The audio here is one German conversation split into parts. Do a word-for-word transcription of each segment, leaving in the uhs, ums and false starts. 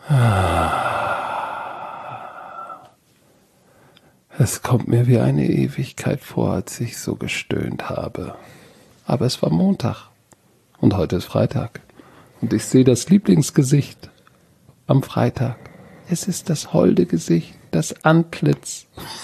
Es kommt mir wie eine Ewigkeit vor, als ich so gestöhnt habe. Aber es war Montag und heute ist Freitag. Und ich sehe das Lieblingsgesicht am Freitag. Es ist das holde Gesicht, das Antlitz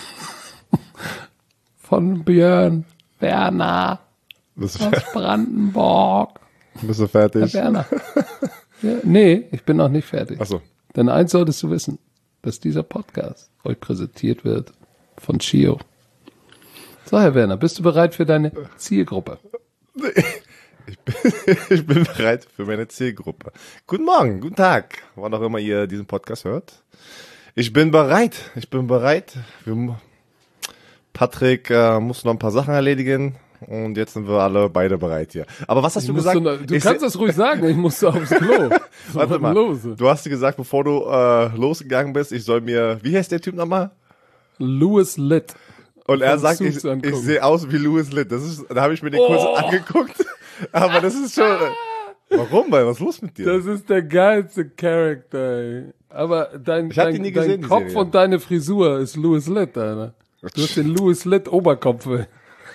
von Björn Werner Bist aus Brandenburg. Bist du fertig? Herr Werner. Ja, nee, ich bin noch nicht fertig. Ach so. Denn eins solltest du wissen, dass dieser Podcast euch präsentiert wird von Chio. So, Herr Werner, bist du bereit für deine Zielgruppe? Ich bin, ich bin bereit für meine Zielgruppe. Guten Morgen, guten Tag, wann auch immer ihr diesen Podcast hört. Ich bin bereit, ich bin bereit. Wir, Patrick äh, muss noch ein paar Sachen erledigen und jetzt sind wir alle beide bereit hier. Aber was hast Ich du muss gesagt? so eine- Du Ich kannst se- das ruhig sagen, ich musste aufs Klo. Warte mal, Los. du hast dir gesagt, bevor du äh, losgegangen bist, ich soll mir, wie heißt der Typ nochmal? Louis Litt. Und er Von sagt, ich, Suits angucken. ich sehe aus wie Louis Litt. Das ist, da habe ich mir den kurz Oh. angeguckt. Aber das ist schon. Warum? Weil was ist los mit dir? Das ist der geilste Charakter, ey. Aber dein, Ich hab dein, die nie dein gesehen, die Kopf Serie. und deine Frisur ist Louis Litt, Alter. Du hast den Louis Litt Oberkopf, ey.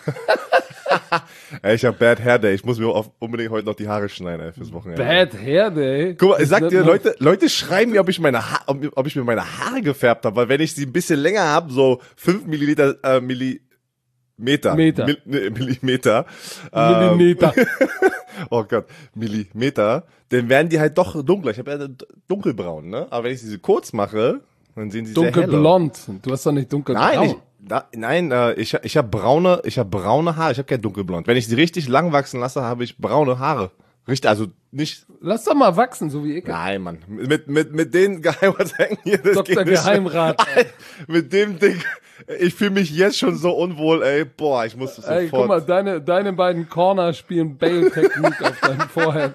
Ey, ich habe Bad Hair Day. Ich muss mir auf, unbedingt heute noch die Haare schneiden, ey, fürs Wochenende. Bad Hair Day. Guck mal, ich Ist sag nicht dir, mal- Leute, Leute schreiben mir, ob ich meine ha ob, ob ich mir meine Haare gefärbt habe, weil wenn ich sie ein bisschen länger habe, so fünf Milliliter, äh, Millimeter. Meter. Mil, ne, Millimeter. ähm, Millimeter. Oh Gott, Millimeter. Dann werden die halt doch dunkler. Ich habe ja dunkelbraun, ne? Aber wenn ich sie kurz mache, dann sehen sie sehr hell aus. Dunkelblond. Du hast doch nicht dunkelbraun. Nein, ich, da, nein, äh, ich, ich habe braune, ich habe braune Haare, ich habe kein dunkelblond. Wenn ich sie richtig lang wachsen lasse, habe ich braune Haare. Richtig, also nicht. Lass doch mal wachsen, so wie ich. Nein, Mann. Mit mit mit den Geheimratsecken hier, das Doktor geht nicht. Geheimrat. Mit dem Ding, ich fühle mich jetzt schon so unwohl, ey. Boah, ich muss das Ey, sofort. guck mal, deine, deine beiden Corner spielen Bale-Technik auf deinem Vorhand.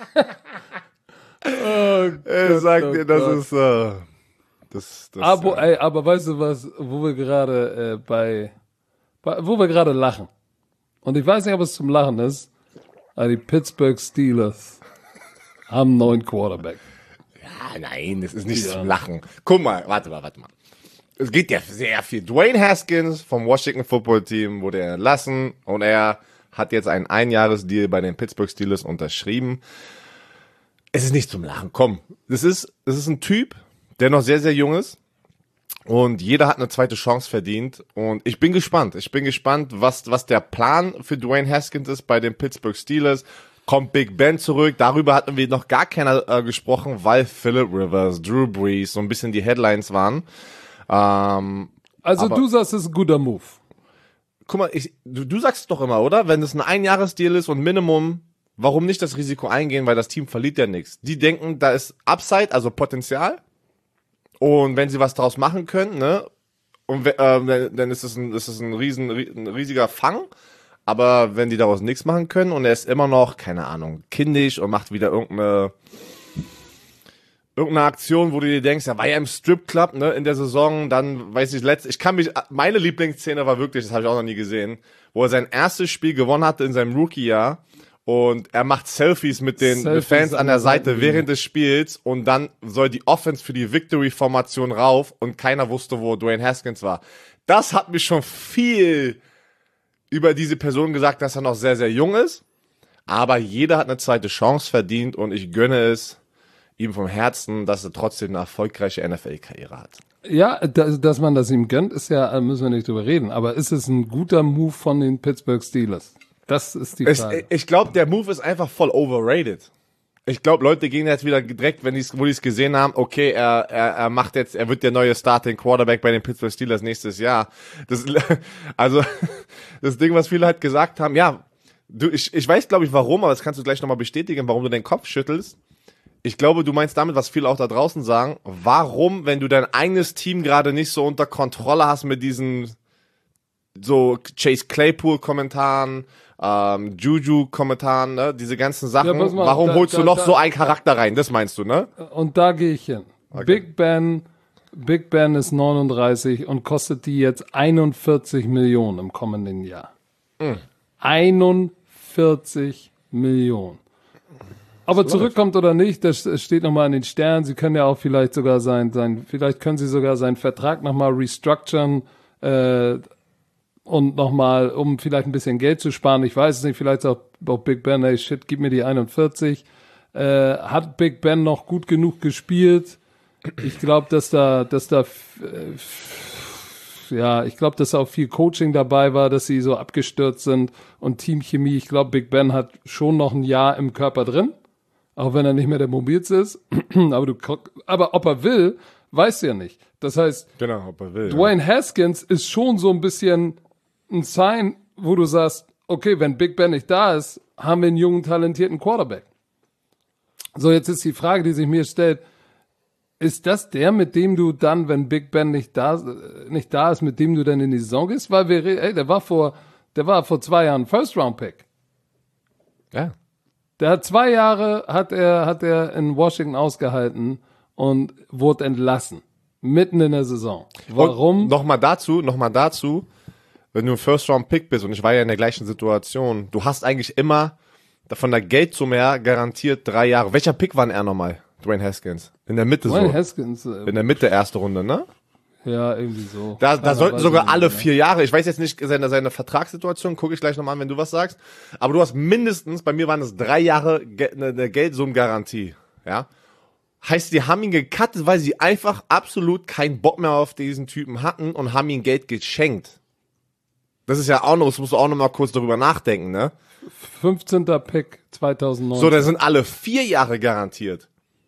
Oh Ey, Gott, sag oh dir, das Gott. ist äh, das das Aber, äh, ey, aber weißt du was, wo wir gerade äh, bei, bei, wo wir gerade lachen. Und ich weiß nicht, ob es zum Lachen ist, aber die Pittsburgh Steelers haben einen neuen Quarterback. Ah, nein, das ist nicht Ja. zum Lachen. Guck mal, warte mal, warte mal. Es geht ja sehr viel. Dwayne Haskins vom Washington Football Team wurde entlassen und er hat jetzt einen Einjahresdeal bei den Pittsburgh Steelers unterschrieben. Es ist nicht zum Lachen, komm. Das ist, das ist ein Typ, der noch sehr, sehr jung ist und jeder hat eine zweite Chance verdient und ich bin gespannt. Ich bin gespannt, was, was der Plan für Dwayne Haskins ist bei den Pittsburgh Steelers. Kommt Big Ben zurück? Darüber hatten wir noch gar keiner äh, gesprochen, weil Phillip Rivers, Drew Brees so ein bisschen die Headlines waren. Ähm, Also Aber- du sagst, es ist ein guter Move. guck mal, ich, du, du sagst es doch immer, oder? Wenn es ein Einjahresdeal ist und Minimum, warum nicht das Risiko eingehen, weil das Team verliert ja nichts. Die denken, da ist Upside, also Potenzial. Und wenn sie was draus machen können, ne, und we- ähm, dann dann ist es ein, ist es ein riesen, ri- ein riesiger Fang. Aber wenn die daraus nichts machen können und er ist immer noch, keine Ahnung, kindisch und macht wieder irgendeine irgendeine Aktion, wo du dir denkst, ja, war ja im Stripclub, ne, in der Saison, dann, weiß ich, letzt, ich kann mich, meine Lieblingsszene war wirklich, das habe ich auch noch nie gesehen, wo er sein erstes Spiel gewonnen hatte in seinem Rookie-Jahr und er macht Selfies mit den Selfies Fans an der Seite Seitenlinie. während des Spiels und dann soll die Offense für die Victory-Formation rauf und keiner wusste, wo Dwayne Haskins war. Das hat mir schon viel über diese Person gesagt, dass er noch sehr, sehr jung ist, aber jeder hat eine zweite Chance verdient und ich gönne es ihm vom Herzen, dass er trotzdem eine erfolgreiche N F L-Karriere hat. Ja, dass, dass man das ihm gönnt, ist ja, da müssen wir nicht drüber reden. Aber ist es ein guter Move von den Pittsburgh Steelers? Das ist die Ich, Frage. ich glaube, der Move ist einfach voll overrated. Ich glaube, Leute gehen jetzt wieder direkt, wenn die's, wo die es gesehen haben, okay, er, er, er macht jetzt, er wird der neue Starting Quarterback bei den Pittsburgh Steelers nächstes Jahr. Das, also, das Ding, was viele halt gesagt haben, ja, du, ich, ich weiß, glaube ich, warum, aber das kannst du gleich nochmal bestätigen, warum du den Kopf schüttelst. Ich glaube, du meinst damit, was viele auch da draußen sagen, warum, wenn du dein eigenes Team gerade nicht so unter Kontrolle hast mit diesen so Chase Claypool-Kommentaren, ähm, Juju-Kommentaren, ne, diese ganzen Sachen, Ja, pass mal, warum da- holst du da- noch da- so einen Charakter rein? Das meinst du, ne? Und da gehe ich hin. Big Ben, Big Ben ist neununddreißig und kostet die jetzt einundvierzig Millionen im kommenden Jahr. einundvierzig Millionen. Ob er zurückkommt oder nicht, das steht nochmal in den Sternen. Sie können ja auch vielleicht sogar sein, sein, vielleicht können sie sogar seinen Vertrag nochmal restructuren, äh, und nochmal, um vielleicht ein bisschen Geld zu sparen. Ich weiß es nicht, vielleicht auch, auch Big Ben, ey, shit, gib mir die einundvierzig. Äh, hat Big Ben noch gut genug gespielt? Ich glaube, dass da, dass da, äh, ja, ich glaube, dass auch viel Coaching dabei war, dass sie so abgestürzt sind und Teamchemie. Ich glaube, Big Ben hat schon noch ein Jahr im Körper drin, auch wenn er nicht mehr der mobilste ist. aber du, aber ob er will, weißt du ja nicht. Das heißt, genau, ob er will, Dwayne ja. Haskins ist schon so ein bisschen ein Sign, wo du sagst, okay, wenn Big Ben nicht da ist, haben wir einen jungen, talentierten Quarterback. So, jetzt ist die Frage, die sich mir stellt, ist das der, mit dem du dann, wenn Big Ben nicht da, nicht da ist, mit dem du dann in die Saison gehst? Weil wir, ey, der war vor, der war vor zwei Jahren First-Round-Pick. Ja. Der hat zwei Jahre, hat er, hat er in Washington ausgehalten und wurde entlassen. Mitten in der Saison. Warum? Nochmal dazu, nochmal dazu, wenn du ein First-Round-Pick bist, und ich war ja in der gleichen Situation, du hast eigentlich immer von der Geldsumme her garantiert drei Jahre. Welcher Pick war denn er nochmal? Dwayne Haskins. In der Mitte Dwayne so. Haskins. Äh, In der Mitte erste Runde, ne? Ja, irgendwie so. Da, da sollten weiß sogar ich nicht alle mehr. vier Jahre, ich weiß jetzt nicht seine, seine Vertragssituation, gucke ich gleich nochmal an, wenn du was sagst, aber du hast mindestens, bei mir waren es drei Jahre Ge- eine, eine Geldsummengarantie, ja? Heißt, die haben ihn gecuttet, weil sie einfach absolut keinen Bock mehr auf diesen Typen hatten und haben ihm Geld geschenkt. Das ist ja auch noch, das musst du auch noch mal kurz darüber nachdenken, ne? fünfzehnter Pick zweitausendneun. So, da sind alle vier Jahre garantiert.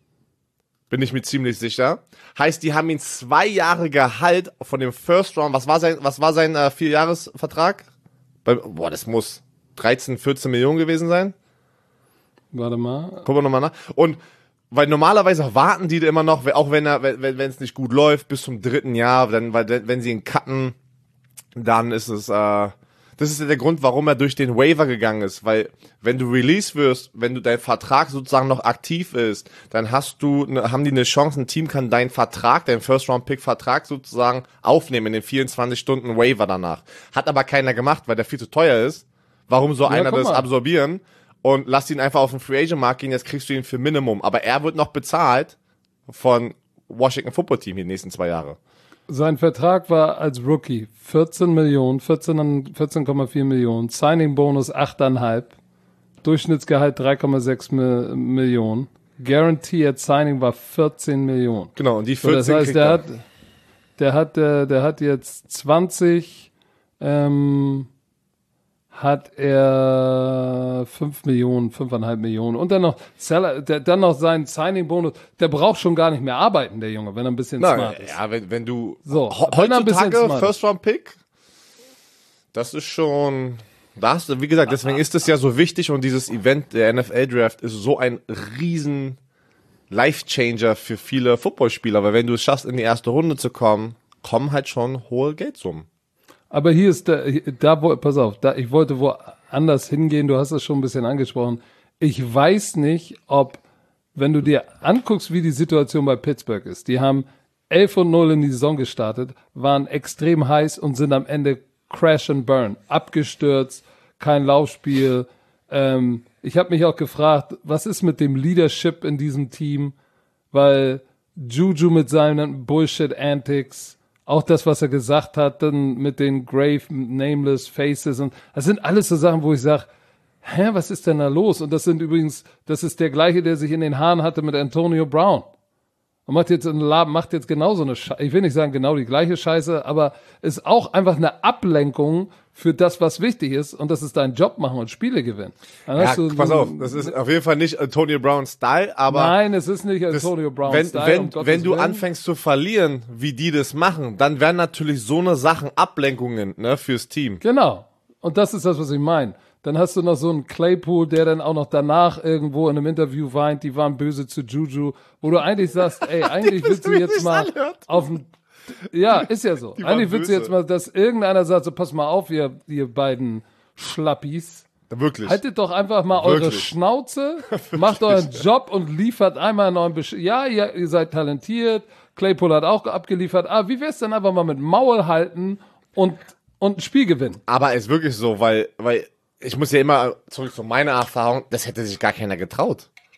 Bin ich mir ziemlich sicher. Heißt, die haben ihn zwei Jahre Gehalt von dem First Round. Was war sein, was war sein äh, Vierjahresvertrag? Bei, boah, das muss dreizehn, vierzehn Millionen gewesen sein. Warte mal. Gucken wir nochmal nach. Und weil normalerweise warten die immer noch, auch wenn er, wenn wenn es nicht gut läuft, bis zum dritten Jahr, dann, weil wenn sie ihn cutten, dann ist es, äh, das ist ja der Grund, warum er durch den Waiver gegangen ist, weil wenn du release wirst, wenn du dein Vertrag sozusagen noch aktiv ist, dann hast du, ne, haben die eine Chance, ein Team kann deinen Vertrag, deinen First-Round-Pick-Vertrag sozusagen aufnehmen in den vierundzwanzig Stunden Waiver danach. Hat aber keiner gemacht, weil der viel zu teuer ist. Warum soll Ja, einer guck das mal. absorbieren? Und lass ihn einfach auf den Free Agent Markt gehen, jetzt kriegst du ihn für Minimum. Aber er wird noch bezahlt von Washington Football Team die nächsten zwei Jahre. Sein Vertrag war als Rookie vierzehn Millionen, vierzehn vierzehn Komma vier Millionen, Signing-Bonus acht Komma fünf, Durchschnittsgehalt drei Komma sechs Mi- Millionen, Guaranteed Signing war vierzehn Millionen. Genau, und die So, vierzehn das heißt, kriegt der er. hat, der hat, der, der hat jetzt zwanzig, ähm, hat er fünf Millionen, fünf Komma fünf Millionen und dann noch, Seller, der, dann noch seinen Signing-Bonus. Der braucht schon gar nicht mehr arbeiten, der Junge, wenn er ein bisschen Na, smart ist. ja, wenn, wenn du So, Ho- wenn er ein bisschen heutzutage smart ist. First Round Pick, das ist schon, das, wie gesagt, deswegen ist es ja so wichtig und dieses Event, der N F L Draft, ist so ein riesen Life-Changer für viele Footballspieler, weil wenn du es schaffst, in die erste Runde zu kommen, kommen halt schon hohe Geldsummen. Aber hier ist der, hier- da, wo, pass auf, da, ich wollte woanders hingehen, du hast es schon ein bisschen angesprochen. Ich weiß nicht, ob, wenn du dir anguckst, wie die Situation bei Pittsburgh ist, die haben elf und null in die Saison gestartet, waren extrem heiß und sind am Ende crash and burn, abgestürzt, kein Laufspiel. Ähm, ich habe mich auch gefragt, was ist mit dem Leadership in diesem Team, weil Juju mit seinen Bullshit-Antics, auch das, was er gesagt hat, dann mit den Grave, Nameless Faces und das sind alles so Sachen, wo ich sage, hä, was ist denn da los? Und das sind übrigens, das ist der gleiche, der sich in den Haaren hatte mit Antonio Brown. Und macht jetzt, macht jetzt genauso eine Scheiße. Ich will nicht sagen genau die gleiche Scheiße, aber ist auch einfach eine Ablenkung für das, was wichtig ist. Und das ist dein Job machen und Spiele gewinnen. Dann Ja, hast du pass so- auf, das ist auf jeden Fall nicht Antonio Brown Style, aber Nein, es ist nicht das, Antonio Brown. wenn, Style, wenn, um Gottes wenn du Willen. anfängst zu verlieren, wie die das machen, dann werden natürlich so eine Sachen Ablenkungen, ne, fürs Team. Genau. Und das ist das, was ich meine. Dann hast du noch so einen Claypool, der dann auch noch danach irgendwo in einem Interview weint, die waren böse zu Juju, wo du eigentlich sagst, ey, eigentlich willst du wie jetzt sich's mal anhört. auf ein, ja, ist ja so. waren Eigentlich willst du böse. jetzt mal, dass irgendeiner sagt, so pass mal auf, ihr, ihr beiden Schlappis. Wirklich. Haltet doch einfach mal eure Wirklich. Schnauze, macht euren Job und liefert einmal einen neuen Besch Ja, ihr, ihr seid talentiert, Claypool hat auch abgeliefert, aber wie wär's denn einfach mal mit Maul halten und, und ein Spiel gewinnen? Aber ist wirklich so, weil, weil ich muss ja immer zurück zu meiner Erfahrung, das hätte sich gar keiner getraut.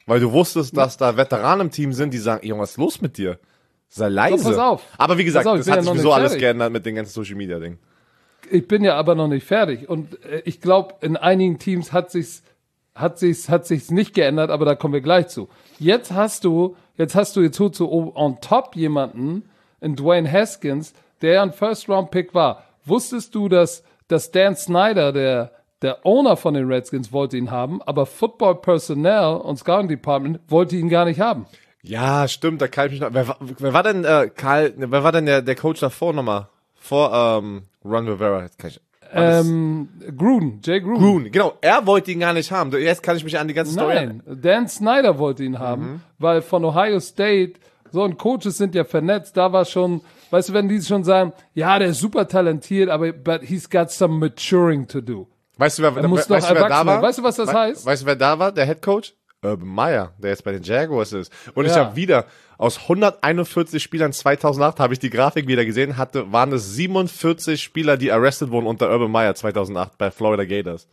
Weil du wusstest, dass da Veteranen im Team sind, die sagen, Junge, was ist los mit dir? Sei leise. So, pass auf. Aber wie gesagt, Pass auf, das ich bin hat ja sich noch sowieso nicht alles fertig. geändert mit dem ganzen Social-Media-Ding. Ich bin ja aber noch nicht fertig. Und äh, ich glaube, in einigen Teams hat sich's, hat sich's, hat sich's nicht geändert, aber da kommen wir gleich zu. Jetzt hast du, jetzt hast du jetzt holst du on top jemanden in Dwayne Haskins, der ja ein First-Round-Pick war. Wusstest du, dass, dass Dan Snyder, der, der Owner von den Redskins, wollte ihn haben, aber Football Personnel und Scouting Department wollte ihn gar nicht haben? Ja, stimmt, da kann ich mich noch. Wer, war- wer war denn, äh, Karl, wer war denn der, der Coach davor nochmal? Vor, ähm, Ron Rivera. Jetzt kann ich, war das- Ähm, Gruden, Jay Gruden. Gruden, genau, er wollte ihn gar nicht haben. Jetzt kann ich mich an die ganze Story Nein, Dan Snyder wollte ihn haben, Mhm. weil von Ohio State, so und Coaches sind ja vernetzt, da war schon, weißt du, wenn die schon sagen, ja, der ist super talentiert, aber but he's got some maturing to do. Weißt du, wer, Er muss noch weißt du, wer da erwachsen war? werden. Weißt du, was das We- heißt? Weißt du, wer da war? Der Head Coach? Urban Meyer, der jetzt bei den Jaguars ist. Und ich Ja. habe wieder, aus hunderteinundvierzig Spielern zweitausendacht, habe ich die Grafik wieder gesehen, hatte, waren es siebenundvierzig Spieler, die arrested wurden unter Urban Meyer zweitausendacht bei Florida Gators.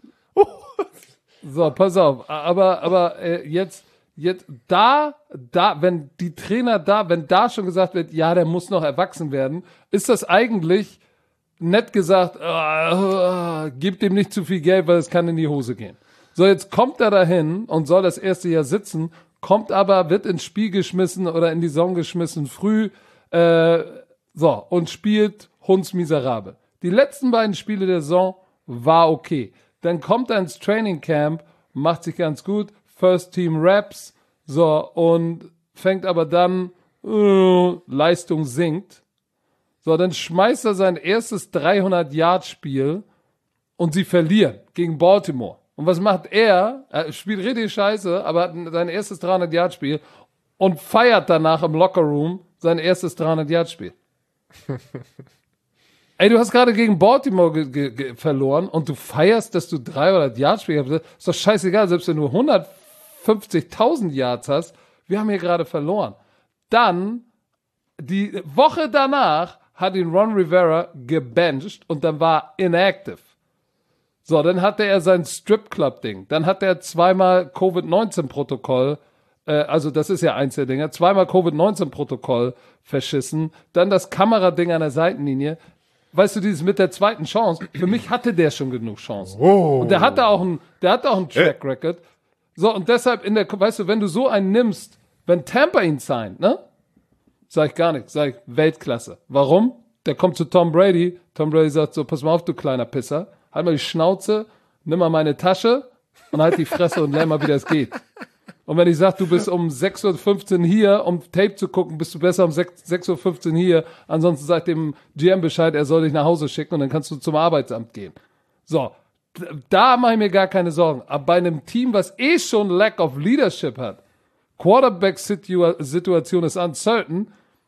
So, pass auf, aber, aber äh, jetzt, jetzt da, da, wenn die Trainer da, wenn da schon gesagt wird, ja, der muss noch erwachsen werden, ist das eigentlich nett gesagt, äh, äh, gib dem nicht zu viel Geld, weil es kann in die Hose gehen. So, jetzt kommt er dahin und soll das erste Jahr sitzen, kommt aber, wird ins Spiel geschmissen oder in die Saison geschmissen früh, äh, so, und spielt hundsmiserabel. Die letzten beiden Spiele der Saison war okay. Dann kommt er ins Training Camp, macht sich ganz gut, First Team Raps, so, und fängt aber dann, äh, Leistung sinkt. So, dann schmeißt er sein erstes dreihundert-Yard-Spiel und sie verlieren gegen Baltimore. Und was macht er? Er spielt richtig scheiße, aber hat sein erstes dreihundert-Yard-Spiel und feiert danach im Lockerroom sein erstes dreihundert-Yard-Spiel. Ey, du hast gerade gegen Baltimore ge- ge- ge- verloren und du feierst, dass du dreihundert-Yard-Spiel hast. Ist doch scheißegal, selbst wenn du hundertfünfzigtausend Yards hast. Wir haben hier gerade verloren. Dann, die Woche danach, hat ihn Ron Rivera gebencht und dann war inactive. So, dann hatte er sein Strip-Club-Ding. Dann hat er zweimal Covid neunzehn Protokoll, äh, also das ist ja eins der Dinger, zweimal Covid neunzehn Protokoll verschissen. Dann das Kamerading an der Seitenlinie. Weißt du, dieses mit der zweiten Chance, für mich hatte der schon genug Chancen. Oh. Und der hatte auch ein, der hatte auch einen Track Record. So, und deshalb in der, weißt du, wenn du so einen nimmst, wenn Tampa ihn signed, ne? Sag ich gar nichts, sag ich Weltklasse. Warum? Der kommt zu Tom Brady. Tom Brady sagt so, pass mal auf, du kleiner Pisser. Halt mal die Schnauze, nimm mal meine Tasche und halt die Fresse und lern mal, wie das geht. Und wenn ich sag, du bist um sechs Uhr fünfzehn hier, um Tape zu gucken, bist du besser um sechs Uhr fünfzehn hier. Ansonsten sagt dem G M Bescheid, er soll dich nach Hause schicken und dann kannst du zum Arbeitsamt gehen. So, da mache ich mir gar keine Sorgen. Aber bei einem Team, was eh schon Lack of Leadership hat, Quarterback-Situation ist uncertain,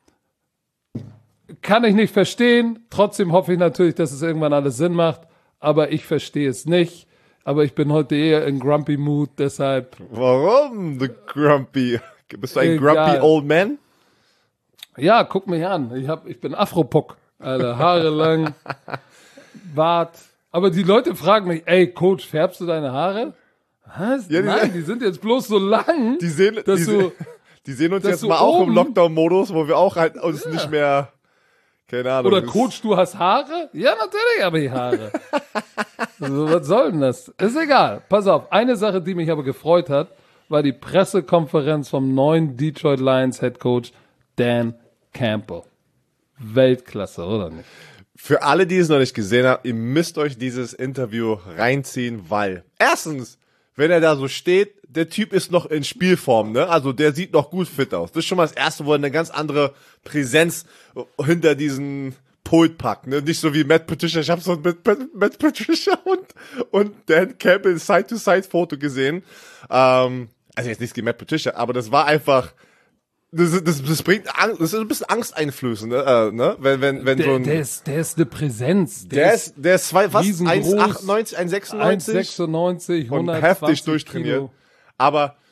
kann ich nicht verstehen. Trotzdem hoffe ich natürlich, dass es irgendwann alles Sinn macht. Aber ich verstehe es nicht. Aber ich bin heute eher in Grumpy Mood, deshalb. Warum, the Grumpy? Bist du ein Egal. Grumpy Old Man? Ja, guck mich an. Ich, hab, ich bin Afropuck. Alter, Haare lang, Bart. Aber die Leute fragen mich, ey, Coach, färbst du deine Haare? Was? Ja, die- Nein, die sind jetzt bloß so lang, Die sehen, dass die, du... se- die sehen uns dass jetzt du mal auch im oben- Lockdown-Modus, wo wir auch halt uns nicht mehr, keine Ahnung. Oder das- Coach, du hast Haare? Ja, natürlich habe ich Haare. Also, was soll denn das? Ist egal. Pass auf, eine Sache, die mich aber gefreut hat, war die Pressekonferenz vom neuen Detroit Lions Head Coach Dan Campbell. Weltklasse, oder nicht? Für alle, die es noch nicht gesehen haben, ihr müsst euch dieses Interview reinziehen, weil erstens, wenn er da so steht, der Typ ist noch in Spielform, ne? Also der sieht noch gut fit aus. Das ist schon mal das Erste, wo er eine ganz andere Präsenz hinter diesen Pult packt, ne? Nicht so wie Matt Patricia. Ich habe so mit Matt, Matt Patricia und und Dan Campbell Side-to-Side-Foto gesehen. Ähm, also jetzt nichts gegen Matt Patricia, aber das war einfach. Das, das, das bringt Angst, das ist ein bisschen angsteinflößend, ne? Äh, ne? Wenn, wenn, wenn so Der, ein. der, ist, der ist eine Präsenz. Der ist, der ist zwei, was? riesengroß. eins Komma achtundneunzig, eins Komma eins sechsundneunzig Komma sechsundneunzig, und hundertzwanzig heftig durchtrainiert. Kilo. Aber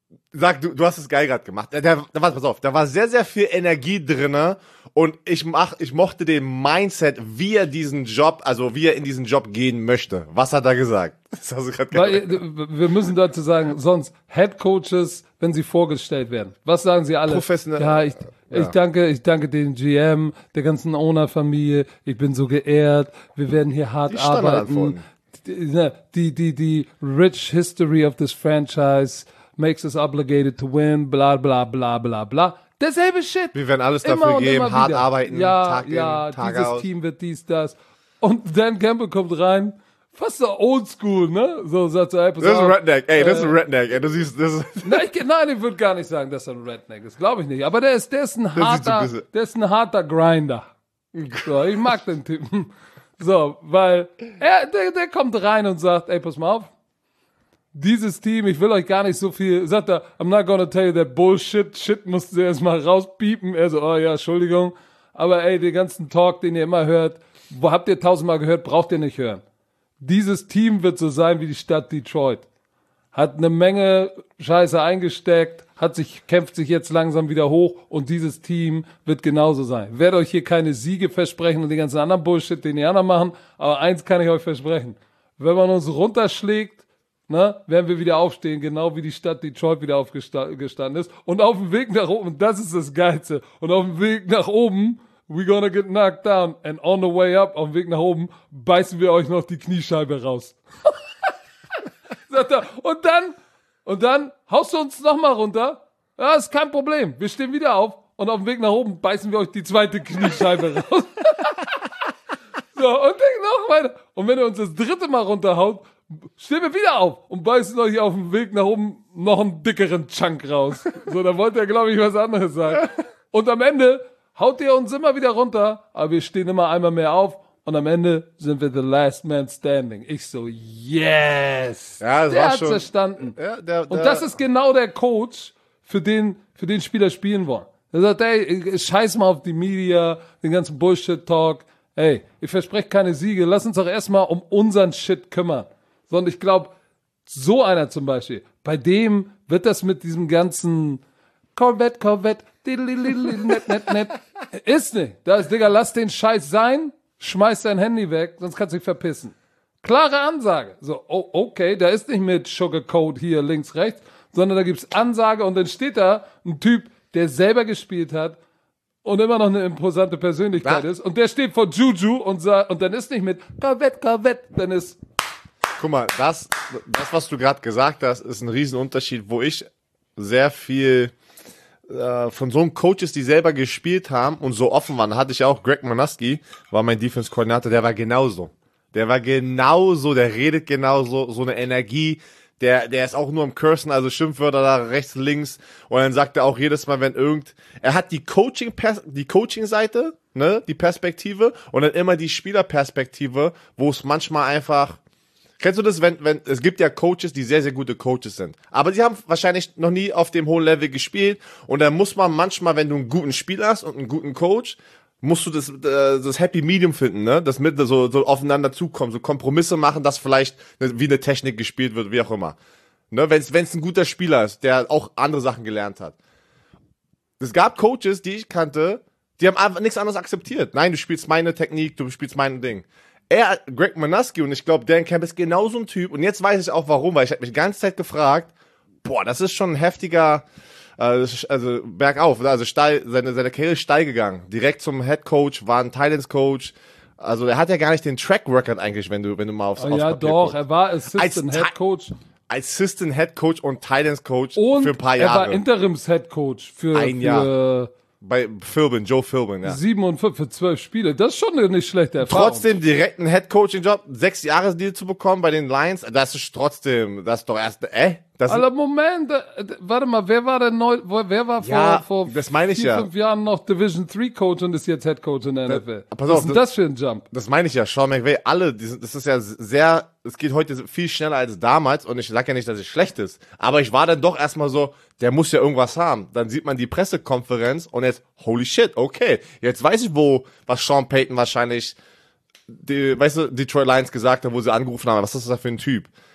Sag, du, du hast es geil gerade gemacht. Da, da, da, pass auf, da war sehr, sehr viel Energie drinne und ich mach, ich mochte den Mindset, wie er diesen Job, also wie er in diesen Job gehen möchte. Was hat er gesagt? Das hast du grad Weil, wir müssen dazu sagen, sonst Head Coaches, wenn sie vorgestellt werden. Was sagen sie alle? Professionell. Ja, ich, Ja. ich danke, ich danke den G M, der ganzen Owner-Familie. Ich bin so geehrt. Wir werden hier hart Die arbeiten. Standardantworten. Die, die, die, die rich history of this franchise makes us obligated to win, bla, bla, bla, bla, bla. Derselbe Shit. Wir werden alles Immer dafür und geben, immer hart wieder. arbeiten, ja, Tag ja, in, Tag dieses aus. Team wird dies, das. Und Dan Campbell kommt rein, fast so oldschool, ne? So sagt so, ey, pass Das ist ein auf. Redneck, ey, das ist ein Äh, Redneck, ey, du siehst, das ist, Nein, ich, nein, ich würde gar nicht sagen, dass er ein Redneck ist. Glaube ich nicht. Aber der ist, der ist ein sieht so ein harter, bisschen- der ist ein harter Grinder. So, ich mag den Typen. So, weil er, der, der kommt rein und sagt, ey, pass mal auf. Dieses Team, ich will euch gar nicht so viel, sagt er, I'm not gonna tell you that bullshit, shit mussten sie erstmal rauspiepen. Er so, oh ja, Entschuldigung. Aber ey, den ganzen Talk, den ihr immer hört, wo habt ihr tausendmal gehört, braucht ihr nicht hören. Dieses Team wird so sein wie die Stadt Detroit. Hat eine Menge Scheiße eingesteckt, hat sich, kämpft sich jetzt langsam wieder hoch und dieses Team wird genauso sein. Ich werde euch hier keine Siege versprechen und den ganzen anderen Bullshit, den die anderen machen, aber eins kann ich euch versprechen. Wenn man uns runterschlägt, ne, werden wir wieder aufstehen, genau wie die Stadt Detroit wieder aufgestanden ist. Und auf dem Weg nach oben, das ist das Geilste, und auf dem Weg nach oben, we gonna get knocked down. And on the way up, auf dem Weg nach oben, beißen wir euch noch die Kniescheibe raus. Sagt er. Und dann, und dann haust du uns nochmal runter. Ja, ist kein Problem. Wir stehen wieder auf und auf dem Weg nach oben beißen wir euch die zweite Kniescheibe raus. So, und dann noch weiter. Und wenn ihr uns das dritte Mal runterhaut, stehen wir wieder auf und beißen euch auf dem Weg nach oben noch einen dickeren Chunk raus. So, da wollte er, glaube ich, was anderes sagen. Und am Ende haut ihr uns immer wieder runter, aber wir stehen immer einmal mehr auf und am Ende sind wir the last man standing. Ich so, yes! Ja, das der war hat's schon- verstanden. ja, der, der, Und das ist genau der Coach, für den, für den Spieler spielen wollen. Er sagt, ey, scheiß mal auf die Media, den ganzen Bullshit-Talk. Ey, ich verspreche keine Siege. Lass uns doch erstmal um unseren Shit kümmern. Sondern ich glaube, so einer zum Beispiel, bei dem wird das mit diesem ganzen Corvette, Corvette, net, net, net, ist nicht. Da ist, Digga, lass den Scheiß sein, schmeiß dein Handy weg, sonst kannst du dich verpissen. Klare Ansage. So, oh, okay, da ist nicht mit Sugarcoat hier links, rechts, sondern da gibt's Ansage und dann steht da ein Typ, der selber gespielt hat und immer noch eine imposante Persönlichkeit Ja. ist und der steht vor Juju und sagt, und dann ist nicht mit Corvette, Corvette, dann ist, Guck mal, das, das, was du gerade gesagt hast, ist ein Riesenunterschied, wo ich sehr viel äh, von so einem Coaches, die selber gespielt haben und so offen waren, hatte ich auch Greg Manaski, war mein Defense-Koordinator, der war genauso. Der war genauso, der redet genauso, so eine Energie, der, der ist auch nur am Cursen, also Schimpfwörter da rechts, links, und dann sagt er auch jedes Mal, wenn irgend, er hat die Coaching, die Coaching-Seite, ne, die Perspektive, und dann immer die Spielerperspektive, wo es manchmal einfach, kennst du das, wenn, wenn, es gibt ja Coaches, die sehr, sehr gute Coaches sind. Aber sie haben wahrscheinlich noch nie auf dem hohen Level gespielt. Und dann muss man manchmal, wenn du einen guten Spieler hast und einen guten Coach, musst du das, äh, das Happy Medium finden, ne? Das mit so, so aufeinander zukommen, so Kompromisse machen, dass vielleicht ne, wie eine Technik gespielt wird, wie auch immer. Ne? Wenn es ein guter Spieler ist, der auch andere Sachen gelernt hat. Es gab Coaches, die ich kannte, die haben einfach nichts anderes akzeptiert. Nein, du spielst meine Technik, du spielst mein Ding. Er, Greg Manaski, und ich glaube, Dan Campbell ist genau so ein Typ. Und jetzt weiß ich auch warum, weil ich habe mich die ganze Zeit gefragt, boah, das ist schon ein heftiger, äh, also bergauf, also steil, seine, seine Karriere ist steil gegangen. Direkt zum Head Coach, war ein Titans Coach. Also er hat ja gar nicht den Track Record eigentlich, wenn du, wenn du mal aufs, oh, aufs ja Papier doch, guckst. er war Assistant Als Head Ti- Coach Assistant Head Coach und Titans Coach und für ein paar er war Jahre. Interims Head Coach für, Ein für Bei Philbin, Joe Philbin, ja. sieben und fünf für zwölf Spiele. Das ist schon eine nicht schlechte Erfahrung. Trotzdem direkt einen Head-Coaching-Job, sechs Jahresdeal zu bekommen bei den Lions, das ist trotzdem, das ist doch erst, äh? Das Alter, Moment, äh, d- warte mal, wer war denn neu, wo- wer war vor, Ja, vor das meine ich vier, ja. fünf Jahren noch Division drei Coach und ist jetzt Head Coach in der N F L? pass Was auf, ist denn das- das für ein Jump? Das meine ich ja, Sean McVay, alle, die sind, das ist ja sehr, es geht heute viel schneller als damals und ich sage ja nicht, dass es schlecht ist, aber ich war dann doch erstmal so, der muss ja irgendwas haben. Dann sieht man die Pressekonferenz und jetzt, holy shit, okay, jetzt weiß ich, wo, was Sean Payton wahrscheinlich, die, weißt du, Detroit Lions gesagt hat, wo sie angerufen haben, was ist das da für ein Typ?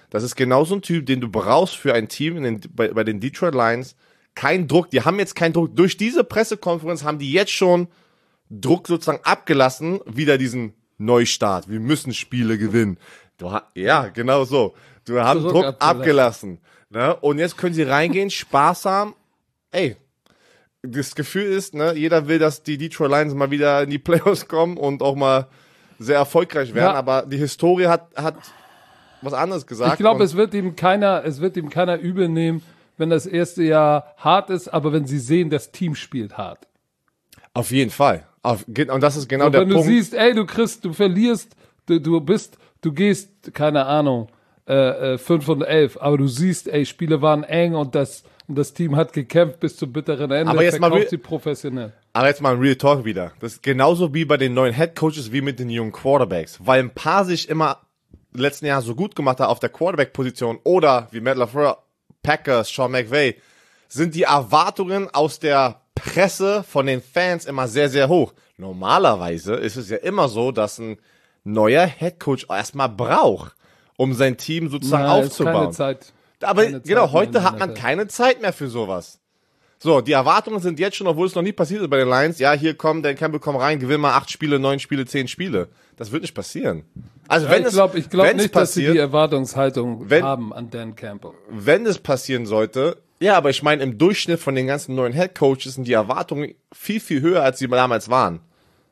Das ist genau so ein Typ, den du brauchst für ein Team in den, bei, bei den Detroit Lions. Kein Druck, die haben jetzt keinen Druck. Durch diese Pressekonferenz haben die jetzt schon Druck sozusagen abgelassen, wieder diesen Neustart. Wir müssen Spiele gewinnen. Du ha- ja, genau so. Du hast Druck, Druck abgelassen. abgelassen. Ne? Und jetzt können sie reingehen, Spaß haben. Ey, das Gefühl ist, ne, jeder will, dass die Detroit Lions mal wieder in die Playoffs kommen und auch mal sehr erfolgreich werden. Ja. Aber die Historie hat, hat was anderes gesagt. Ich glaube, es wird ihm keiner, es wird ihm keiner übel nehmen, wenn das erste Jahr hart ist, aber wenn sie sehen, das Team spielt hart. Auf jeden Fall. Auf, und das ist genau und der Punkt. Wenn du siehst, ey, du kriegst, du verlierst, du, du bist, du gehst, keine Ahnung, äh, fünf und elf, aber du siehst, ey, Spiele waren eng und das, und das Team hat gekämpft bis zum bitteren Ende, aber jetzt mal verkauft sie professionell. Aber jetzt mal ein Real Talk wieder. Das ist genauso wie bei den neuen Headcoaches wie mit den jungen Quarterbacks, weil ein paar sich immer letzten Jahr so gut gemacht haben auf der Quarterback-Position oder wie Matt LaFleur, Packers, Sean McVay, sind die Erwartungen aus der Presse von den Fans immer sehr, sehr hoch. Normalerweise ist es ja immer so, dass ein neuer Headcoach erstmal braucht, um sein Team sozusagen Na, aufzubauen. Keine Zeit. Aber keine genau, Zeit heute hat man keine Zeit mehr für sowas. So, die Erwartungen sind jetzt schon, obwohl es noch nie passiert ist bei den Lions, ja, hier komm, Dan Campbell, komm rein, gewinn mal acht Spiele, neun Spiele, zehn Spiele. Das wird nicht passieren. Also ja, wenn ich es, glaube glaub wenn nicht, es passiert, dass sie die Erwartungshaltung wenn, haben an Dan Campbell. Wenn es passieren sollte, ja, aber ich meine, im Durchschnitt von den ganzen neuen Headcoaches sind die Erwartungen viel, viel höher, als sie damals waren.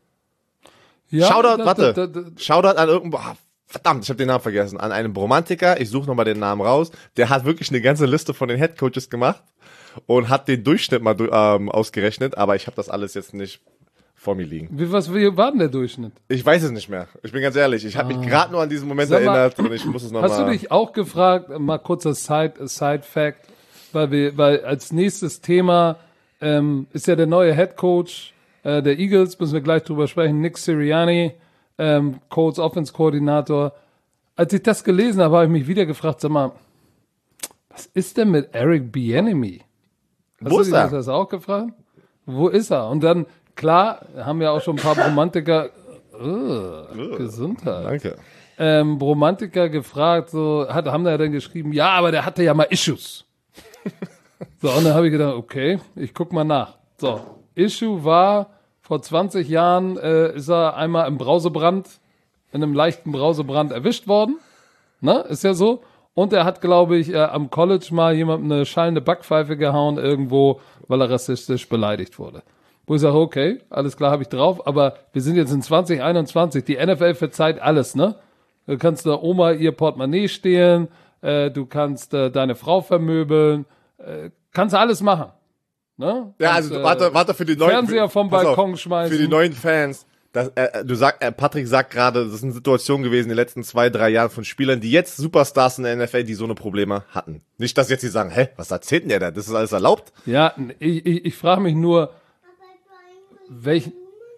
Ja, Shoutout, da, warte, da, da, da. Shoutout an irgendwo, ah, verdammt, ich habe den Namen vergessen, an einen Bromantiker, ich suche nochmal den Namen raus, der hat wirklich eine ganze Liste von den Headcoaches gemacht und hat den Durchschnitt mal ähm, ausgerechnet, aber ich habe das alles jetzt nicht vor mir liegen. Wie, was wie war denn der Durchschnitt? Ich weiß es nicht mehr. Ich bin ganz ehrlich, ich habe ah. mich gerade nur an diesen Moment Sag erinnert mal, und ich muss es nochmal... Hast mal du dich auch gefragt, mal kurzer Side, Side Fact, weil wir, weil als nächstes Thema ähm, ist ja der neue Headcoach äh, der Eagles, müssen wir gleich drüber sprechen, Nick Sirianni, ähm, Colts Offense Koordinator. Als ich das gelesen habe, habe ich mich wieder gefragt, sag mal, was ist denn mit Eric Bieniemy? Hast Wo ist er? Hast du das auch gefragt? Wo ist er? Und dann, klar, haben ja auch schon ein paar Bromantiker, uh, Gesundheit. Danke. Ähm, Bromantiker gefragt, so, hat, haben da dann geschrieben, ja, aber der hatte ja mal Issues. So, und dann habe ich gedacht, okay, ich guck mal nach. So, Issue war, vor zwanzig Jahren äh, ist er einmal im Brausebrand, in einem leichten Brausebrand erwischt worden. Ne, ist ja so. Und er hat, glaube ich, äh, am College mal jemandem eine schallende Backpfeife gehauen irgendwo, weil er rassistisch beleidigt wurde. Wo ich sage, okay, alles klar, habe ich drauf, aber wir sind jetzt in zwanzig einundzwanzig, die N F L verzeiht alles, ne? Du kannst der Oma ihr Portemonnaie stehlen, äh, du kannst äh, deine Frau vermöbeln, äh, kannst alles machen. Ne? Ja, kannst, also warte, warte für die neuen Fernseher vom Balkon auf, schmeißen. Für die neuen Fans. Das, äh, du sag, äh, Patrick sagt gerade, das ist eine Situation gewesen in den letzten zwei, drei Jahren von Spielern, die jetzt Superstars in der N F L, die so eine Probleme hatten. Nicht, dass jetzt die sagen, hä, was erzählt denn der da? Das ist alles erlaubt? Ja, ich, ich, ich frage mich nur, welchen...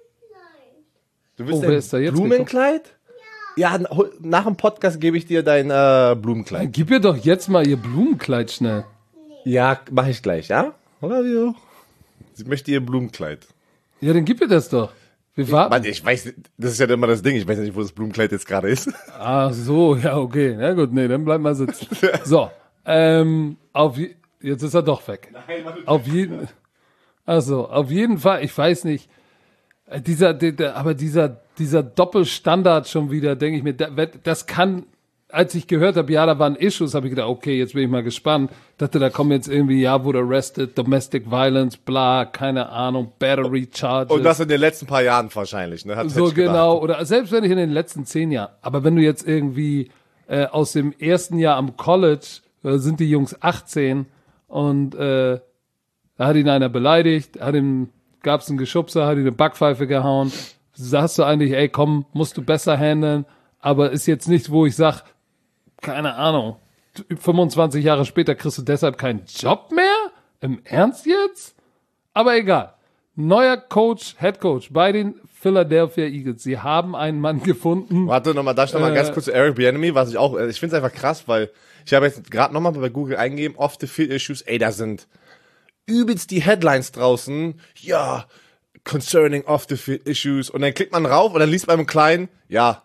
Du willst oh, wer ist da jetzt Blumenkleid? Ja, nach dem Podcast gebe ich dir dein äh, Blumenkleid. Dann gib ihr doch jetzt mal ihr Blumenkleid schnell. Ja, mache ich gleich, ja? Oder wie? Sie möchte ihr Blumenkleid. Ja, dann gib ihr das doch. Wir warten. Ich, ich weiß, das ist ja immer das Ding, ich weiß nicht, wo das Blumenkleid jetzt gerade ist. Ach so, ja, okay. Na gut, nee, dann bleib mal sitzen. So, ähm, auf je- jetzt ist er doch weg. Nein, auf jeden, also auf jeden Fall, ich weiß nicht, äh, dieser, der, der, aber dieser, dieser Doppelstandard schon wieder, denke ich mir, das kann, als ich gehört habe, ja, da waren Issues, habe ich gedacht, okay, jetzt bin ich mal gespannt. Dachte, da kommen jetzt irgendwie, ja, wurde arrested, Domestic Violence, bla, keine Ahnung, Battery Charges. Und das in den letzten paar Jahren wahrscheinlich, ne? Hat so genau, oder selbst wenn ich in den letzten zehn Jahren, aber wenn du jetzt irgendwie äh, aus dem ersten Jahr am College, äh, sind die Jungs achtzehn und äh, da hat ihn einer beleidigt, hat ihm, gab's einen Geschubser, hat ihn eine Backpfeife gehauen, sagst du eigentlich, ey, komm, musst du besser handeln, aber ist jetzt nicht, wo ich sag, keine Ahnung, fünfundzwanzig Jahre später kriegst du deshalb keinen Job mehr? Im Ernst jetzt? Aber egal. Neuer Coach, Head Coach bei den Philadelphia Eagles. Sie haben einen Mann gefunden. Warte nochmal, darf ich nochmal äh, ganz kurz zu Eric Bieniemy, was ich auch, ich finde es einfach krass, weil ich habe jetzt gerade nochmal bei Google eingegeben, off the field issues, ey, da sind übelst die Headlines draußen, ja, concerning off the field issues, und dann klickt man rauf und dann liest man im Kleinen, ja,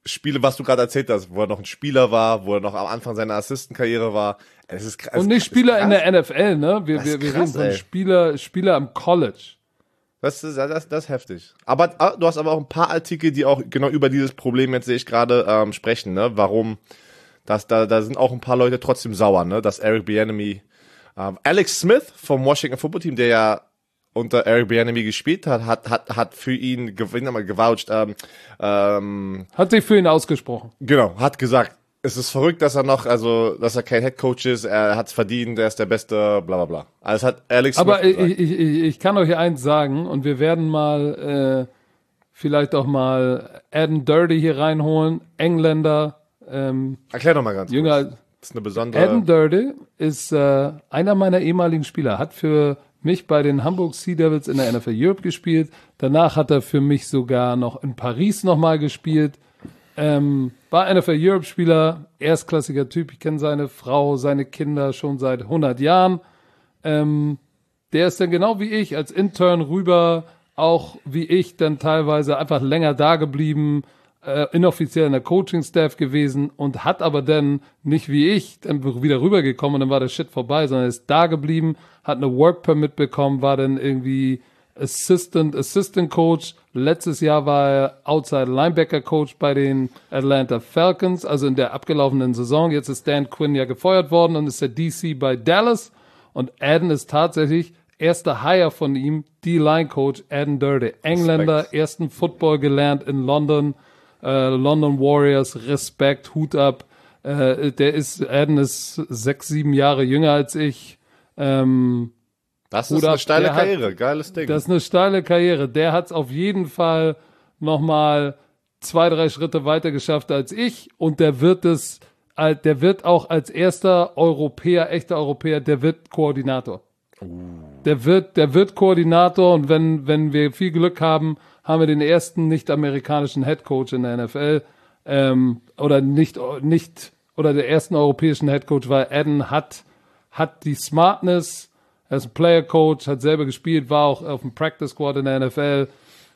Spiele, was du gerade erzählt hast, wo er noch ein Spieler war, wo er noch am Anfang seiner Assistenkarriere war. Es ist krass. Und nicht Spieler in der N F L, ne? Wir, wir, wir krass, reden von Spieler, Spieler am College. Das ist, das, das ist heftig. Aber du hast aber auch ein paar Artikel, die auch genau über dieses Problem, jetzt sehe ich gerade, ähm, sprechen, ne? Warum, dass da, da sind auch ein paar Leute trotzdem sauer, ne? Dass Eric Bieniemy, ähm, Alex Smith vom Washington Football Team, der ja unter Eric Bieniemy gespielt hat, hat, hat, hat für ihn gewinnt, mal gewoucht, ähm, ähm, hat sich für ihn ausgesprochen. Genau, hat gesagt, es ist verrückt, dass er noch, also, dass er kein Headcoach ist, er hat's verdient, er ist der Beste, bla, bla, bla. Also, hat Alex Smith Aber ich, gesagt. ich, ich, ich kann euch eins sagen, und wir werden mal, äh, vielleicht auch mal Adam Dirty hier reinholen, Engländer, ähm, Erklär doch mal ganz Jünger, kurz. Das ist eine besondere... Adam Dirty ist, äh, einer meiner ehemaligen Spieler, hat für mich bei den Hamburg Sea Devils in der N F L Europe gespielt. Danach hat er für mich sogar noch in Paris nochmal gespielt. Ähm, war N F L Europe Spieler, erstklassiger Typ. Ich kenne seine Frau, seine Kinder schon seit hundert Jahren. Ähm, der ist dann genau wie ich als Intern rüber, auch wie ich dann teilweise einfach länger da geblieben, äh, inoffiziell in der Coaching-Staff gewesen und hat aber dann nicht wie ich dann wieder rübergekommen und dann war der Shit vorbei, sondern ist da geblieben, hat eine Work Permit bekommen, war dann irgendwie Assistant, Assistant Coach. Letztes Jahr war er Outside Linebacker Coach bei den Atlanta Falcons, also in der abgelaufenen Saison. Jetzt ist Dan Quinn ja gefeuert worden und ist der D C bei Dallas. Und Adam ist tatsächlich erster Hire von ihm, D-Line Coach Adam Dirty. Engländer, Respekt. ersten Football gelernt in London, äh, London Warriors, Respekt, Hut ab. Äh, der ist, Adam ist sechs, sieben Jahre jünger als ich. Ähm, Das ist Hut eine ab, steile der hat- Karriere, geiles Ding. Das ist eine steile Karriere. Der hat es auf jeden Fall nochmal zwei, drei Schritte weiter geschafft als ich. Und der wird es, äh, der wird auch als erster Europäer, echter Europäer, der wird Koordinator. Der wird, der wird Koordinator und wenn, wenn wir viel Glück haben, haben wir den ersten nicht-amerikanischen Headcoach in der N F L, ähm, oder nicht, nicht, oder der ersten europäischen Headcoach, weil Adam hat, hat die Smartness, er ist ein Player Coach, hat selber gespielt, war auch auf dem Practice Squad in der N F L.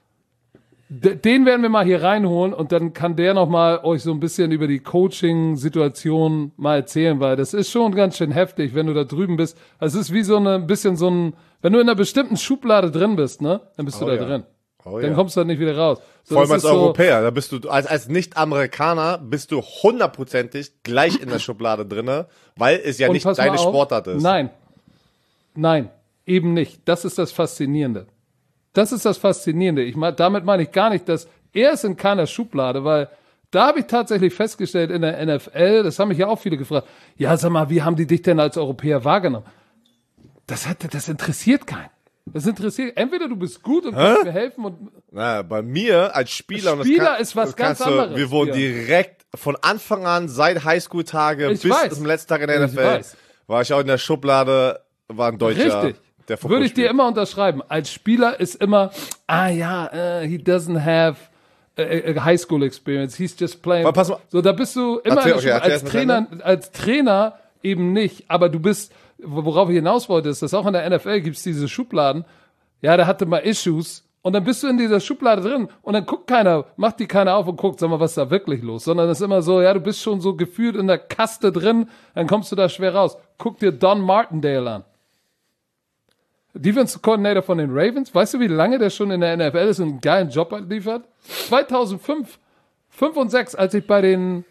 D- Den werden wir mal hier reinholen und dann kann der nochmal euch so ein bisschen über die Coaching-Situation mal erzählen, weil das ist schon ganz schön heftig, wenn du da drüben bist. Es ist wie so eine, ein bisschen so ein, wenn du in einer bestimmten Schublade drin bist, ne, dann bist du Oh da ja. drin. Oh Dann ja. kommst du halt nicht wieder raus. So, Vor allem das als ist so- Europäer, da bist du, als, als Nicht-Amerikaner bist du hundertprozentig gleich in der Schublade drinne, weil es ja Und nicht pass deine mal auf, Sportart ist. Nein. Nein, eben nicht. Das ist das Faszinierende. Das ist das Faszinierende. Ich mein, damit meine ich gar nicht, dass er ist in keiner Schublade, weil da habe ich tatsächlich festgestellt in der N F L, das haben mich ja auch viele gefragt, ja, sag mal, wie haben die dich denn als Europäer wahrgenommen? Das hat, das interessiert keinen. Das interessiert, entweder du bist gut und kannst mir helfen und Na, bei mir als Spieler, und das Spieler kann- ist was das ganz kannst du- anderes. Wir wurden Ja. direkt von Anfang an, seit Highschool-Tage Ich bis weiß. zum letzten Tag in der Ich N F L, weiß. war ich auch in der Schublade, war ein Deutscher. Richtig. Der Football Würde ich dir spielt. immer unterschreiben. Als Spieler ist immer, ah ja, uh, he doesn't have a, a high school experience. He's just playing. Aber pass mal. So, da bist du immer Erzähl, in der okay, Schule- erzähl als erst mal Trainer, als Trainer eben nicht. Aber du bist, worauf ich hinaus wollte, ist, dass auch in der N F L gibt's diese Schubladen. Ja, der hatte mal Issues. Und dann bist du in dieser Schublade drin und dann guckt keiner, macht die keiner auf und guckt, sag mal, was ist da wirklich los? Sondern es ist immer so, ja, du bist schon so gefühlt in der Kaste drin, dann kommst du da schwer raus. Guck dir Don Martindale an. Defensive Coordinator von den Ravens. Weißt du, wie lange der schon in der N F L ist und einen geilen Job liefert? zweitausendfünf, fünf und sechs, als ich bei den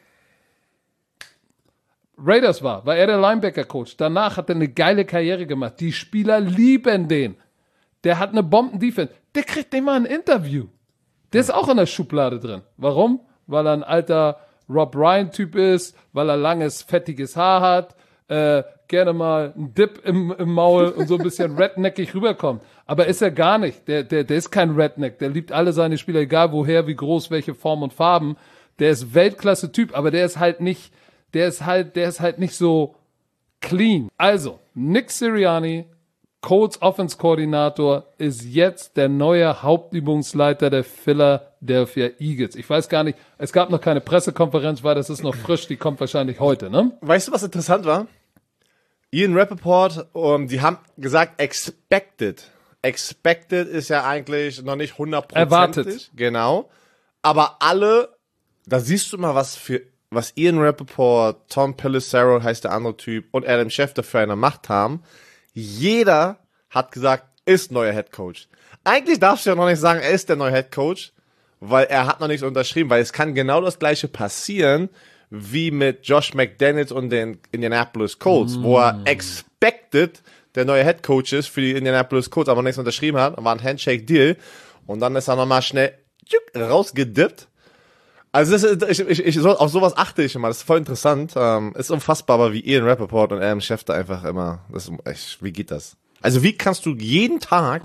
Raiders war, war er der Linebacker-Coach. Danach hat er eine geile Karriere gemacht. Die Spieler lieben den. Der hat eine Bomben-Defense. Der kriegt nicht mal ein Interview. Der ist auch in der Schublade drin. Warum? Weil er ein alter Rob Ryan-Typ ist, weil er langes, fettiges Haar hat, äh, gerne mal einen Dip im, im Maul und so ein bisschen redneckig rüberkommt. Aber ist er gar nicht. Der, der, der ist kein Redneck. Der liebt alle seine Spieler, egal woher, wie groß, welche Form und Farben. Der ist Weltklasse-Typ, aber der ist halt nicht, der ist halt, der ist halt nicht so clean. Also, Nick Sirianni, Colts Offense-Koordinator, ist jetzt der neue Hauptübungsleiter der Philadelphia Eagles. Ich weiß gar nicht, es gab noch keine Pressekonferenz, weil das ist noch frisch, die kommt wahrscheinlich heute, ne? Weißt du, was interessant war? Ian Rappaport, um, die haben gesagt, expected. Expected ist ja eigentlich noch nicht hundertprozentig. Erwartet. Genau. Aber alle da siehst du mal, was für, was Ian Rappaport, Tom Pelissero heißt der andere Typ und Adam Schefter für eine Macht haben. Jeder hat gesagt, ist neuer Head Coach. Eigentlich darfst du ja noch nicht sagen, er ist der neue Head Coach, weil er hat noch nichts unterschrieben, weil es kann genau das Gleiche passieren wie mit Josh McDaniels und den Indianapolis Colts, mm. wo er expected der neue Head Coach ist für die Indianapolis Colts, aber nichts unterschrieben hat, war ein Handshake-Deal und dann ist er nochmal schnell rausgedippt. Also das ist, ich, ich, ich, so, auf sowas achte ich immer, das ist voll interessant, ähm, ist unfassbar, aber wie Ian Rappaport und Adam Schefter einfach immer, das ist, echt, wie geht das? Also wie kannst du jeden Tag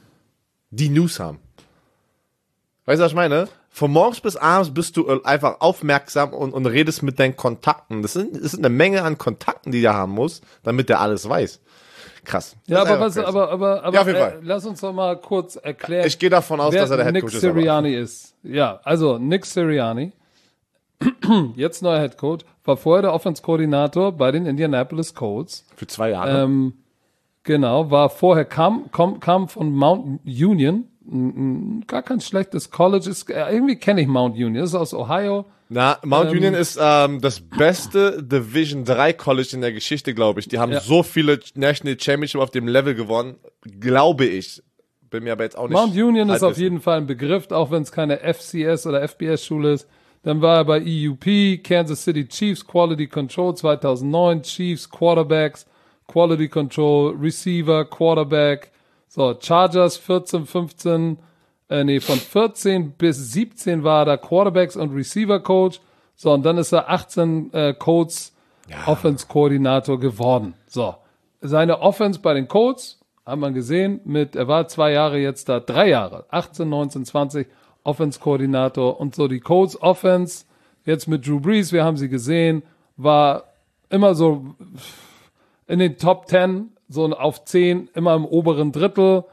die News haben? Weißt du, was ich meine? Von morgens bis abends bist du einfach aufmerksam und, und redest mit deinen Kontakten. Das sind, das sind eine Menge an Kontakten, die der haben muss, damit der alles weiß. Krass. Ja, aber was, aber, aber, aber, ja, auf jeden äh, Fall. lass uns doch mal kurz erklären. Ich gehe davon aus, dass er der Head Nick Coach ist. Sirianni ist. Ja, also Nick Sirianni, jetzt neuer Head Coach, war vorher der Offense-Koordinator bei den Indianapolis Colts. Für zwei Jahre. Ähm, genau, war vorher, kam, kam, kam von Mount Union, gar kein schlechtes College, ist, irgendwie kenne ich Mount Union, das ist aus Ohio. Na, Mount ähm, Union ist ähm, das beste Division drei College in der Geschichte, glaube ich. Die haben ja. so viele National Championship auf dem Level gewonnen, glaube ich. Bin mir aber jetzt auch nicht. Mount Union ist auf halbwissen. jeden Fall ein Begriff, auch wenn es keine F C S oder F B S-Schule ist. Dann war er bei E U P, Kansas City Chiefs, Quality Control zweitausendneun, Chiefs, Quarterbacks, Quality Control, Receiver, Quarterback. So, Chargers vierzehn, fünfzehn, äh, nee, von vierzehn bis siebzehn war er da Quarterbacks und Receiver Coach. So, und dann ist er achtzehn äh, Colts ja. Offense-Koordinator geworden. So, seine Offense bei den Colts, haben wir gesehen, mit, er war zwei Jahre jetzt da, drei Jahre, achtzehn, neunzehn, zwanzig, Offense-Koordinator und so die Colts Offense, jetzt mit Drew Brees, wir haben sie gesehen, war immer so in den Top zehn, so auf zehn, immer im oberen Drittel.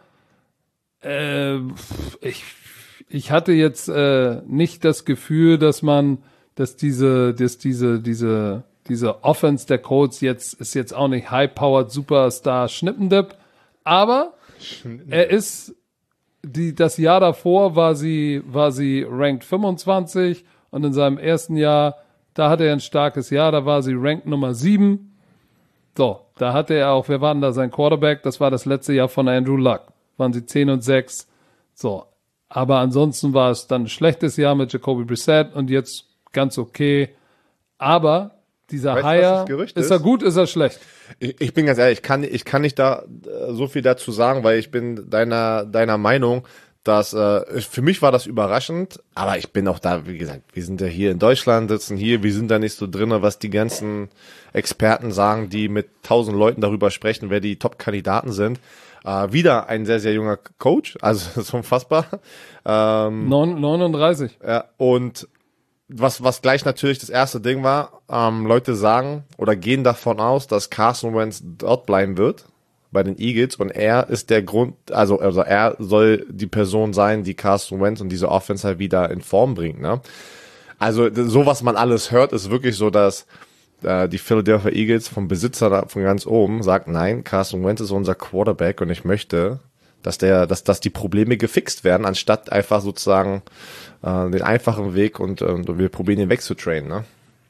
Äh, ich, ich hatte jetzt äh, nicht das Gefühl, dass man, dass diese, dass diese, diese, diese Offense der Colts jetzt, ist jetzt auch nicht high-powered Superstar Schnippendip, aber er ist, die, das Jahr davor war sie, war sie ranked fünfundzwanzig und in seinem ersten Jahr, da hatte er ein starkes Jahr, da war sie ranked Nummer sieben. So, da hatte er auch, wer war denn da sein Quarterback? Das war das letzte Jahr von Andrew Luck. Waren sie zehn und sechs. So, aber ansonsten war es dann ein schlechtes Jahr mit Jacoby Brissett und jetzt ganz okay. Aber dieser weißt, Hire, ist, ist er gut, ist er schlecht? Ich, ich bin ganz ehrlich, ich kann, ich kann nicht da äh, so viel dazu sagen, weil ich bin deiner, deiner Meinung, dass äh, für mich war das überraschend, aber ich bin auch da, wie gesagt, wir sind ja hier in Deutschland, sitzen hier, wir sind da nicht so drin, was die ganzen Experten sagen, die mit tausend Leuten darüber sprechen, wer die Top-Kandidaten sind. Äh, wieder ein sehr, sehr junger Coach, also das ist unfassbar. Ähm, neununddreißig. Ja, und was, was gleich natürlich das erste Ding war, ähm, Leute sagen oder gehen davon aus, dass Carson Wentz dort bleiben wird bei den Eagles und er ist der Grund, also, also er soll die Person sein, die Carson Wentz und diese Offense halt wieder in Form bringt, ne? Also so, was man alles hört, ist wirklich so, dass äh, die Philadelphia Eagles vom Besitzer da, von ganz oben sagt, nein, Carson Wentz ist unser Quarterback und ich möchte, dass der, dass, dass die Probleme gefixt werden, anstatt einfach sozusagen äh, den einfachen Weg und, und wir probieren ihn wegzutrainen, ne?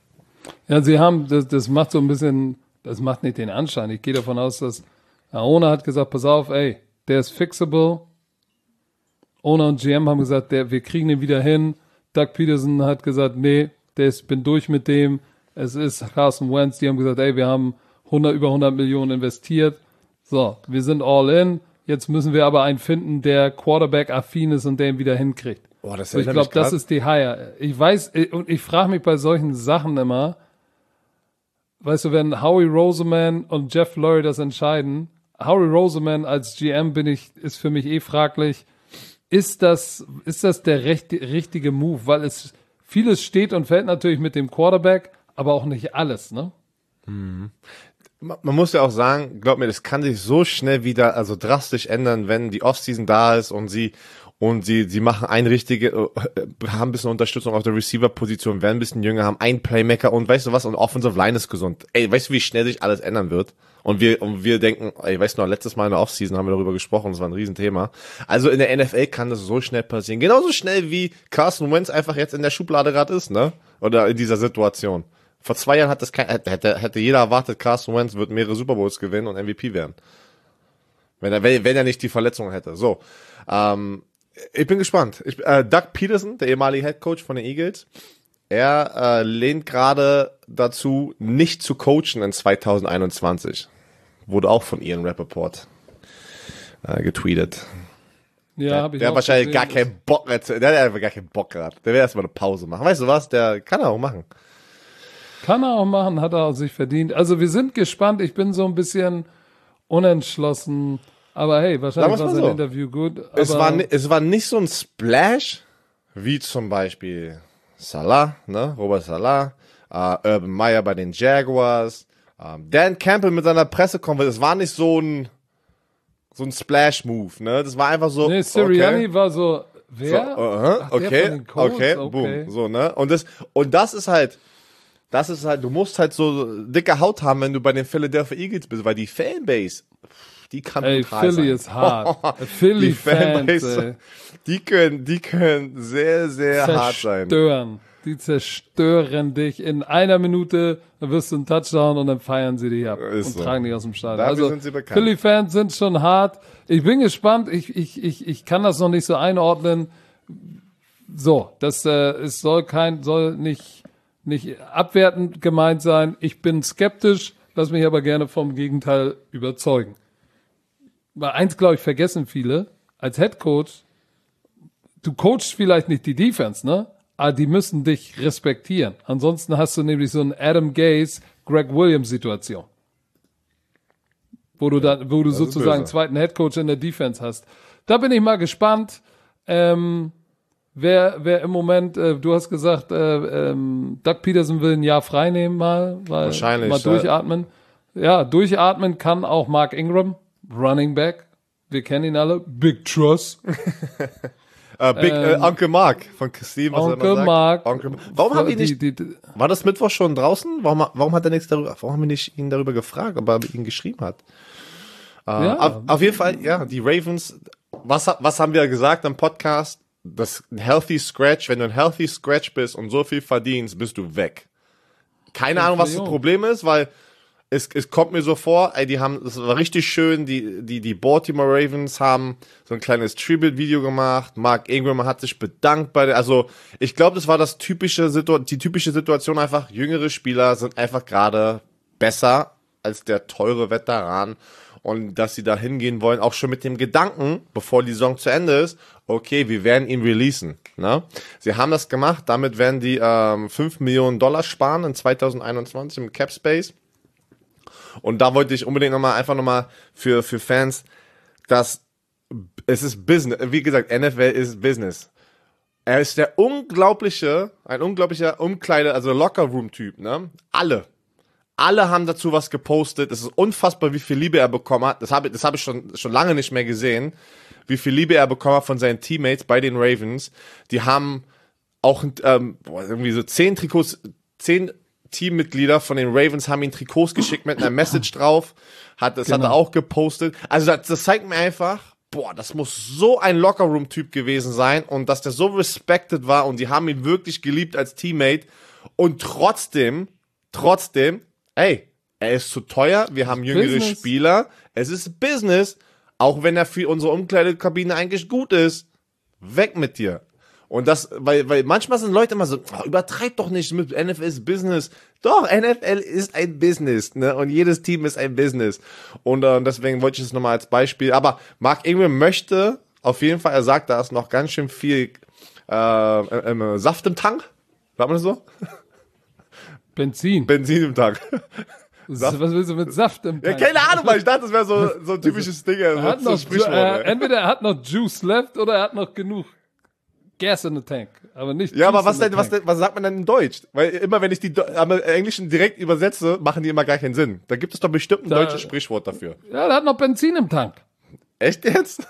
Ja, sie haben, das, das macht so ein bisschen, das macht nicht den Anschein. Ich gehe davon aus, dass Owner hat gesagt, pass auf, ey, der ist fixable. Owner und G M haben gesagt, der, wir kriegen ihn wieder hin. Doug Peterson hat gesagt, nee, der ist, bin durch mit dem. Es ist Carson Wentz. Die haben gesagt, ey, wir haben hundert, über hundert Millionen investiert. So, wir sind all in. Jetzt müssen wir aber einen finden, der Quarterback-affin ist und der ihn wieder hinkriegt. Oh, das so, ich glaube, das ist die Hire. Ich weiß, und ich frage mich bei solchen Sachen immer, weißt du, wenn Howie Roseman und Jeff Lurie das entscheiden, Howie Roseman als G M bin ich, ist für mich eh fraglich. Ist das, ist das der recht, richtige Move? Weil es, vieles steht und fällt natürlich mit dem Quarterback, aber auch nicht alles, ne? Mhm. Man muss ja auch sagen, glaub mir, das kann sich so schnell wieder, also drastisch ändern, wenn die Offseason da ist und sie, und sie, sie machen ein richtige, äh, haben ein bisschen Unterstützung auf der Receiver-Position, werden ein bisschen jünger, haben einen Playmaker und weißt du was, und Offensive Line ist gesund. Ey, weißt du, wie schnell sich alles ändern wird? Und wir, und wir denken, ey, weißt du noch, letztes Mal in der Offseason haben wir darüber gesprochen, das war ein Riesenthema. Also in der N F L kann das so schnell passieren. Genauso schnell wie Carson Wentz einfach jetzt in der Schublade gerade ist, ne? Oder in dieser Situation. Vor zwei Jahren hat das kein, hätte, hätte jeder erwartet, Carson Wentz wird mehrere Super Bowls gewinnen und M V P werden. Wenn er, wenn er nicht die Verletzung hätte. So. Ähm, ich bin gespannt. Ich, äh, Doug Peterson, der ehemalige Head Coach von den Eagles, er äh, lehnt gerade dazu, nicht zu coachen in zwanzig einundzwanzig. Wurde auch von Ian Rappaport äh, getweetet. Ja, der habe ich der auch hat wahrscheinlich gesehen. gar keinen Bock, der hat einfach gar keinen Bock gehabt. Der will erstmal eine Pause machen. Weißt du was? Der kann er auch machen. Kann er auch machen, hat er auch sich verdient. Also wir sind gespannt. Ich bin so ein bisschen unentschlossen. Aber hey, wahrscheinlich Sagen war wir's mal sein so. Interview gut. Es aber war, ni- es war nicht so ein Splash, wie zum Beispiel Salah, ne? Robert Salah, äh, Urban Meyer bei den Jaguars, ähm, Dan Campbell mit seiner Pressekonferenz. Es war nicht so ein, so ein Splash-Move, ne? Das war einfach so, nee, Sirianni okay. war so, So, wer? uh-huh, Ach, der okay, von den Colts? okay, Okay. boom, so, ne? Und das, und das ist halt, das ist halt, du musst halt so dicke Haut haben, wenn du bei den Philadelphia Eagles bist, weil die Fanbase, die kann Ey, brutal Philly sein. ist hart. Philly die Fans, Fanbase, ey, die können, die können sehr, sehr hart sein. zerstören. Die zerstören dich in einer Minute, dann wirst du einen Touchdown und dann feiern sie dich ab Ist und so. tragen dich aus dem Stadion. Dafür Also sind sie bekannt. Philly-Fans sind schon hart. Ich bin gespannt. Ich, ich, ich, ich kann das noch nicht so einordnen. So, das äh, es soll kein, soll nicht, nicht abwertend gemeint sein. Ich bin skeptisch, lass mich aber gerne vom Gegenteil überzeugen. Weil eins, glaube ich, vergessen viele, als Head Coach, du coachst vielleicht nicht die Defense, ne? Aber die müssen dich respektieren. Ansonsten hast du nämlich so eine Adam Gase, Greg Williams Situation. Wo du dann, wo du ist sozusagen einen böse. zweiten Head Coach in der Defense hast. Da bin ich mal gespannt. Ähm, wer, wer im Moment, äh, du hast gesagt, äh, ähm, Doug Peterson will ein Jahr frei nehmen mal, weil Wahrscheinlich, mal ja. durchatmen. Ja, durchatmen kann auch Mark Ingram, Running Back. Wir kennen ihn alle. Big Truss. Äh, Big äh, Ähm, Uncle Mark von Steve, was er Onkel immer sagt. Mark. Onkel, warum haben wir Die- nicht, die, die, war das Mittwoch schon draußen? Warum, warum hat er nichts darüber, warum haben wir nicht ihn darüber gefragt, ob er ihn geschrieben hat? Äh, Ja. auf, auf jeden Fall, ja, die Ravens, was, ha- was haben wir gesagt im Podcast? Das ein Healthy Scratch, wenn du ein Healthy Scratch bist und so viel verdienst, bist du weg. Keine Ahnung, was das Problem ist, weil es, es kommt mir so vor, ey, die haben, es war richtig schön, die, die, die Baltimore Ravens haben so ein kleines Tribute-Video gemacht, Mark Ingram hat sich bedankt bei der, also, ich glaube, das war das typische, Situ die typische Situation einfach, jüngere Spieler sind einfach gerade besser als der teure Veteran und dass sie da hingehen wollen, auch schon mit dem Gedanken, bevor die Saison zu Ende ist, okay, wir werden ihn releasen, ne? Sie haben das gemacht, damit werden die, ähm, fünf Millionen Dollar sparen in zwanzig einundzwanzig im Cap Space. Und da wollte ich unbedingt nochmal, einfach nochmal für, für Fans, dass es ist Business, wie gesagt, N F L ist Business. Er ist der unglaubliche, ein unglaublicher Umkleide, also Locker-Room-Typ, ne? Alle. Alle haben dazu was gepostet. Es ist unfassbar, wie viel Liebe er bekommen hat. Das habe ich, das habe ich schon, schon lange nicht mehr gesehen. Wie viel Liebe er bekommen hat von seinen Teammates bei den Ravens. Die haben auch, ähm, boah, irgendwie so zehn Trikots, zehn Teammitglieder von den Ravens haben ihm Trikots geschickt mit einer Message drauf. Hat, das hat er auch gepostet. Also das, das zeigt mir einfach, boah, das muss so ein Lockerroom-Typ gewesen sein und dass der so respected war und die haben ihn wirklich geliebt als Teammate und trotzdem, trotzdem, ey, er ist zu teuer, wir haben jüngere Business. Spieler, es ist Business, auch wenn er für unsere Umkleidekabine eigentlich gut ist, weg mit dir. Und das, weil, weil manchmal sind Leute immer so, oh, übertreib doch nicht mit N F L ist Business. Doch, N F L ist ein Business, ne? Und jedes Team ist ein Business. Und äh, deswegen wollte ich es nochmal als Beispiel. Aber Mark Ingram möchte, auf jeden Fall, er sagt, da ist noch ganz schön viel äh, äh, Saft im Tank. Sagt man das so? Benzin. Benzin im Tank. Was willst du mit Saft im Ja, Tank? keine Ahnung, weil ich dachte, das wäre so, so ein typisches Ding. Er So, hat so noch, Sprichwort, äh, ey. entweder er hat noch Juice left oder er hat noch genug Gas in the Tank. Aber nicht Ja, Juice aber was in the denn, was Tank. denn, was sagt man denn in Deutsch? Weil immer, wenn ich die Do- am Englischen direkt übersetze, machen die immer gar keinen Sinn. Da gibt es doch bestimmt ein Da- deutsches Sprichwort dafür. Ja, er hat noch Benzin im Tank. Echt jetzt?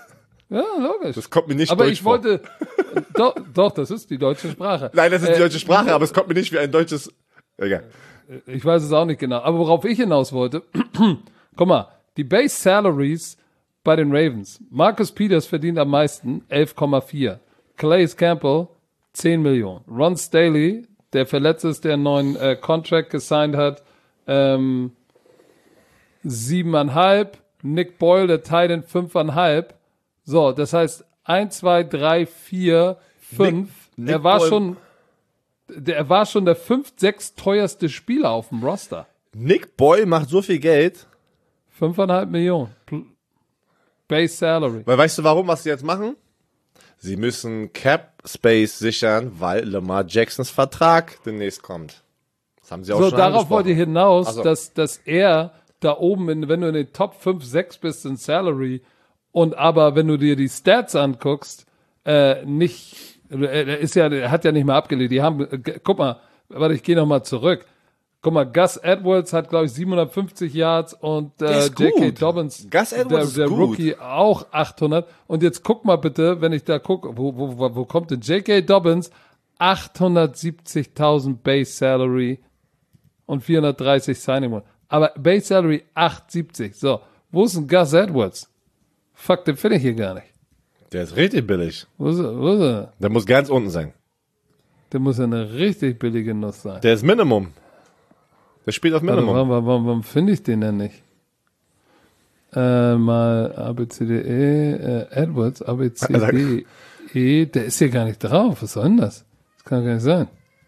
Ja, logisch. Das kommt mir nicht aber deutsch ich wollte, doch, doch, das ist die deutsche Sprache. Nein, das ist die Äh, deutsche Sprache, aber es kommt mir nicht wie ein deutsches... Egal. Ich weiß es auch nicht genau. Aber worauf ich hinaus wollte, guck mal, die Base Salaries bei den Ravens. Marcus Peters verdient am meisten, elf Komma vier. Calais Campbell, zehn Millionen. Ron Staley, der verletzt ist, der einen neuen äh, Contract gesigned hat, ähm, sieben Komma fünf. Nick Boyle, der Titan, fünf Komma fünf. So, das heißt, eins, zwei, drei, vier, fünf. Nick Er war Boyle- schon, der, er war schon der fünf, sechs teuerste Spieler auf dem Roster. Nick Boyle macht so viel Geld, Fünfeinhalb Millionen. Pl- Base Salary. weil weißt du warum, was sie jetzt machen? Sie müssen Cap Space sichern, weil Lamar Jacksons Vertrag demnächst kommt. Das haben sie auch So, schon darauf angesprochen. wollte ich hinaus, Also- dass, dass er da oben, in, wenn du in den Top fünf, sechs bist in Salary und aber, wenn du dir die Stats anguckst, äh, nicht, er ist ja, er hat ja nicht mal abgelegt. Die haben, äh, g- guck mal, warte, ich gehe noch mal zurück. Guck mal, Gus Edwards hat, glaube ich, siebenhundertfünfzig Yards und Der äh, ist J K. gut. Dobbins, Gus Edwards der, ist der gut. Rookie, auch achthundert. Und jetzt guck mal bitte, wenn ich da gucke, wo, wo, wo, wo kommt denn J K. Dobbins? achthundertsiebzigtausend Base Salary und vierhundertdreißig Signing Bonus. Aber Base Salary achthundertsiebzig. So, wo ist denn Gus Edwards? Fuck, den finde ich hier gar nicht. Der ist richtig billig. Wo ist er? Wo ist er? Der muss ganz unten sein. Der muss ja eine richtig billige Nuss sein. Der ist Minimum. Der spielt auf Warte, Minimum. warum, warum, warum finde ich den denn nicht? Äh, mal A B C D E, äh, Edwards, A B C D E, der ist hier gar nicht drauf. Was soll denn das? Das kann gar nicht sein.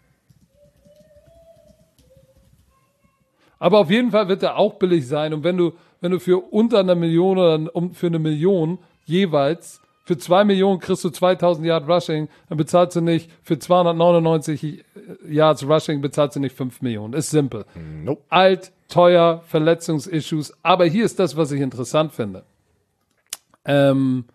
Aber auf jeden Fall wird er auch billig sein. Und wenn du, wenn du für unter einer Million oder um, für eine Million jeweils, für zwei Millionen kriegst du zweitausend Yard Rushing, dann bezahlst du nicht, für zweihundertneunundneunzig Yards Rushing bezahlst du nicht fünf Millionen. Ist simpel. Nope. Alt, teuer, Verletzungsissues. Aber hier ist das, was ich interessant finde. Ähm,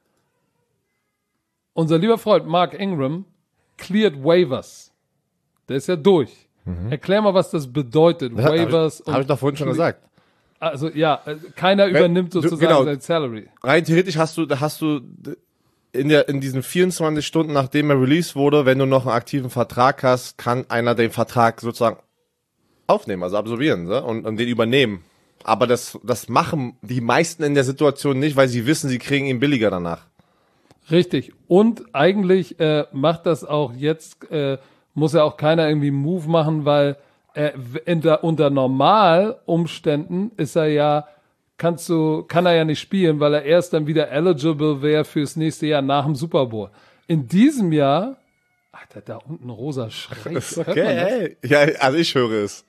unser lieber Freund Mark Ingram cleared Waivers. Der ist ja durch. Erklär mal, was das bedeutet. Waivers. Habe ich, hab ich doch vorhin schon gesagt. Also ja, äh, keiner übernimmt du- sozusagen genau. sein Salary. Rein theoretisch hast du, hast du in der, in diesen vierundzwanzig Stunden, nachdem er released wurde, wenn du noch einen aktiven Vertrag hast, kann einer den Vertrag sozusagen aufnehmen, also absolvieren, ne? und, und den übernehmen. Aber das, das machen die meisten in der Situation nicht, weil sie wissen, sie kriegen ihn billiger danach. Richtig. Und eigentlich äh, macht das auch jetzt, äh, muss ja auch keiner irgendwie einen Move machen, weil äh, in der, unter Normalumständen ist er ja, kannst du, kann er ja nicht spielen, weil er erst dann wieder eligible wäre fürs nächste Jahr nach dem Super Bowl. In diesem Jahr, Alter, da unten rosa Schreck. Ist okay, ey. Ja, also ich höre es.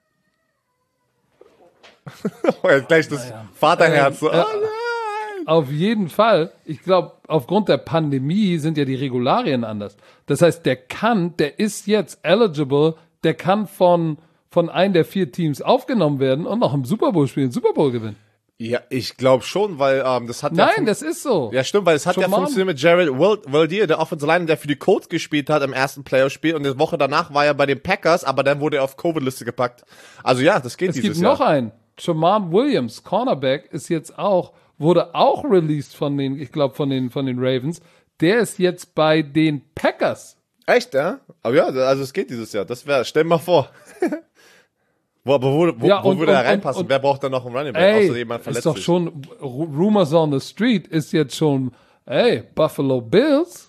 Oh, jetzt gleich das Vaterherz. so, Ähm, äh, oh nein. Auf jeden Fall. Ich glaube, aufgrund der Pandemie sind ja die Regularien anders. Das heißt, der kann, der ist jetzt eligible, der kann von, von einem der vier Teams aufgenommen werden und noch im Super Bowl spielen, Super Bowl gewinnen. Ja, ich glaube schon, weil ähm, das hat ja Nein, fun- das ist so. ja stimmt, weil es hat Schon ja mal. funktioniert mit Jared Waldier, der Offensive Lineman, der für die Colts gespielt hat im ersten Playoff-Spiel und die Woche danach war er bei den Packers, aber dann wurde er auf Covid-Liste gepackt. Also ja, das geht Es dieses gibt Jahr. noch einen. Jamal Williams, Cornerback, ist jetzt auch, wurde auch released von den, ich glaube, von den, von den Ravens. Der ist jetzt bei den Packers. Echt, ja? Aber ja, also es geht dieses Jahr. Das wäre, stell dir mal vor. wo, aber wo, wo, Ja, wo und- würde er und- reinpassen? und- Wer braucht dann noch einen Running Back, außer Ey, jemand verletzt ist doch sich? schon, R- Rumors on the Street ist jetzt schon, ey, Buffalo Bills.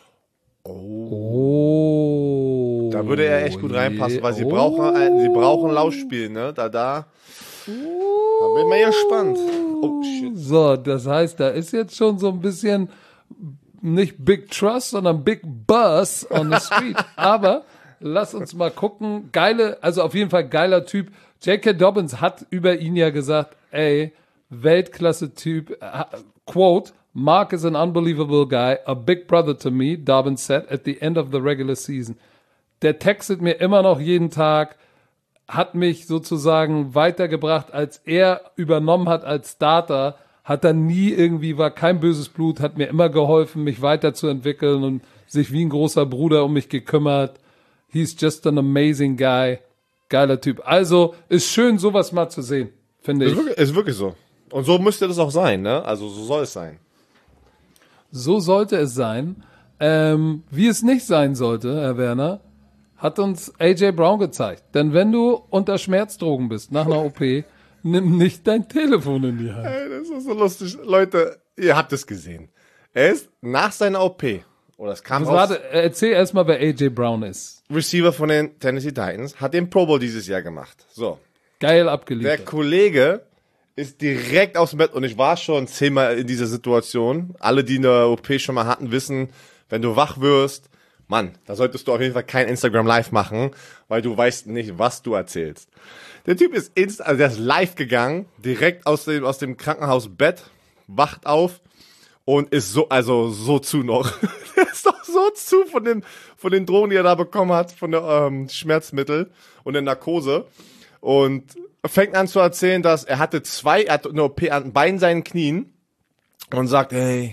Oh. Da würde er echt gut reinpassen, yeah. weil sie Oh. brauchen, ein, sie brauchen ein Laufspiel, ne? Da, da. Da bin ich mal gespannt. Oh, shit. So, das heißt, da ist jetzt schon so ein bisschen nicht Big Trust, sondern Big Buzz on the Street. Aber lass uns mal gucken. Geile, also auf jeden Fall geiler Typ. J K. Dobbins hat über ihn ja gesagt, ey, Weltklasse-Typ. Äh, Quote, Mark is an unbelievable guy, a big brother to me, Dobbins said at the end of the regular season. Der textet mir immer noch jeden Tag, hat mich sozusagen weitergebracht, als er übernommen hat als Starter, hat er nie irgendwie, war kein böses Blut, hat mir immer geholfen, mich weiterzuentwickeln und sich wie ein großer Bruder um mich gekümmert. He's just an amazing guy. Geiler Typ. Also, ist schön, sowas mal zu sehen, finde Ist ich. wirklich, ist wirklich so. Und so müsste das auch sein, ne? Also so soll es sein. So sollte es sein. Ähm, wie es nicht sein sollte, Herr Werner, hat uns A J Brown gezeigt. Denn wenn du unter Schmerzdrogen bist nach einer O P, nimm nicht dein Telefon in die Hand. Ey, das ist so lustig. Leute, ihr habt es gesehen. Er ist nach seiner O P, oder es kam Also, raus, warte, erzähl erstmal, wer A J Brown ist. Receiver von den Tennessee Titans, hat den Pro Bowl dieses Jahr gemacht. So. Geil Der abgeliefert. Kollege ist direkt aus dem Bett und ich war schon zehnmal in dieser Situation. Alle, die eine O P schon mal hatten, wissen, wenn du wach wirst, Mann, da solltest du auf jeden Fall kein Instagram Live machen, weil du weißt nicht, was du erzählst. Der Typ ist inst also der ist live gegangen, direkt aus dem, aus dem Krankenhausbett, wacht auf und ist so, also so zu noch. Der ist doch so zu von den, von den Drogen, die er da bekommen hat, von der ähm, Schmerzmittel und der Narkose. Und fängt an zu erzählen, dass er hatte zwei, er hatte eine O P an beiden seinen Knien und sagt, hey,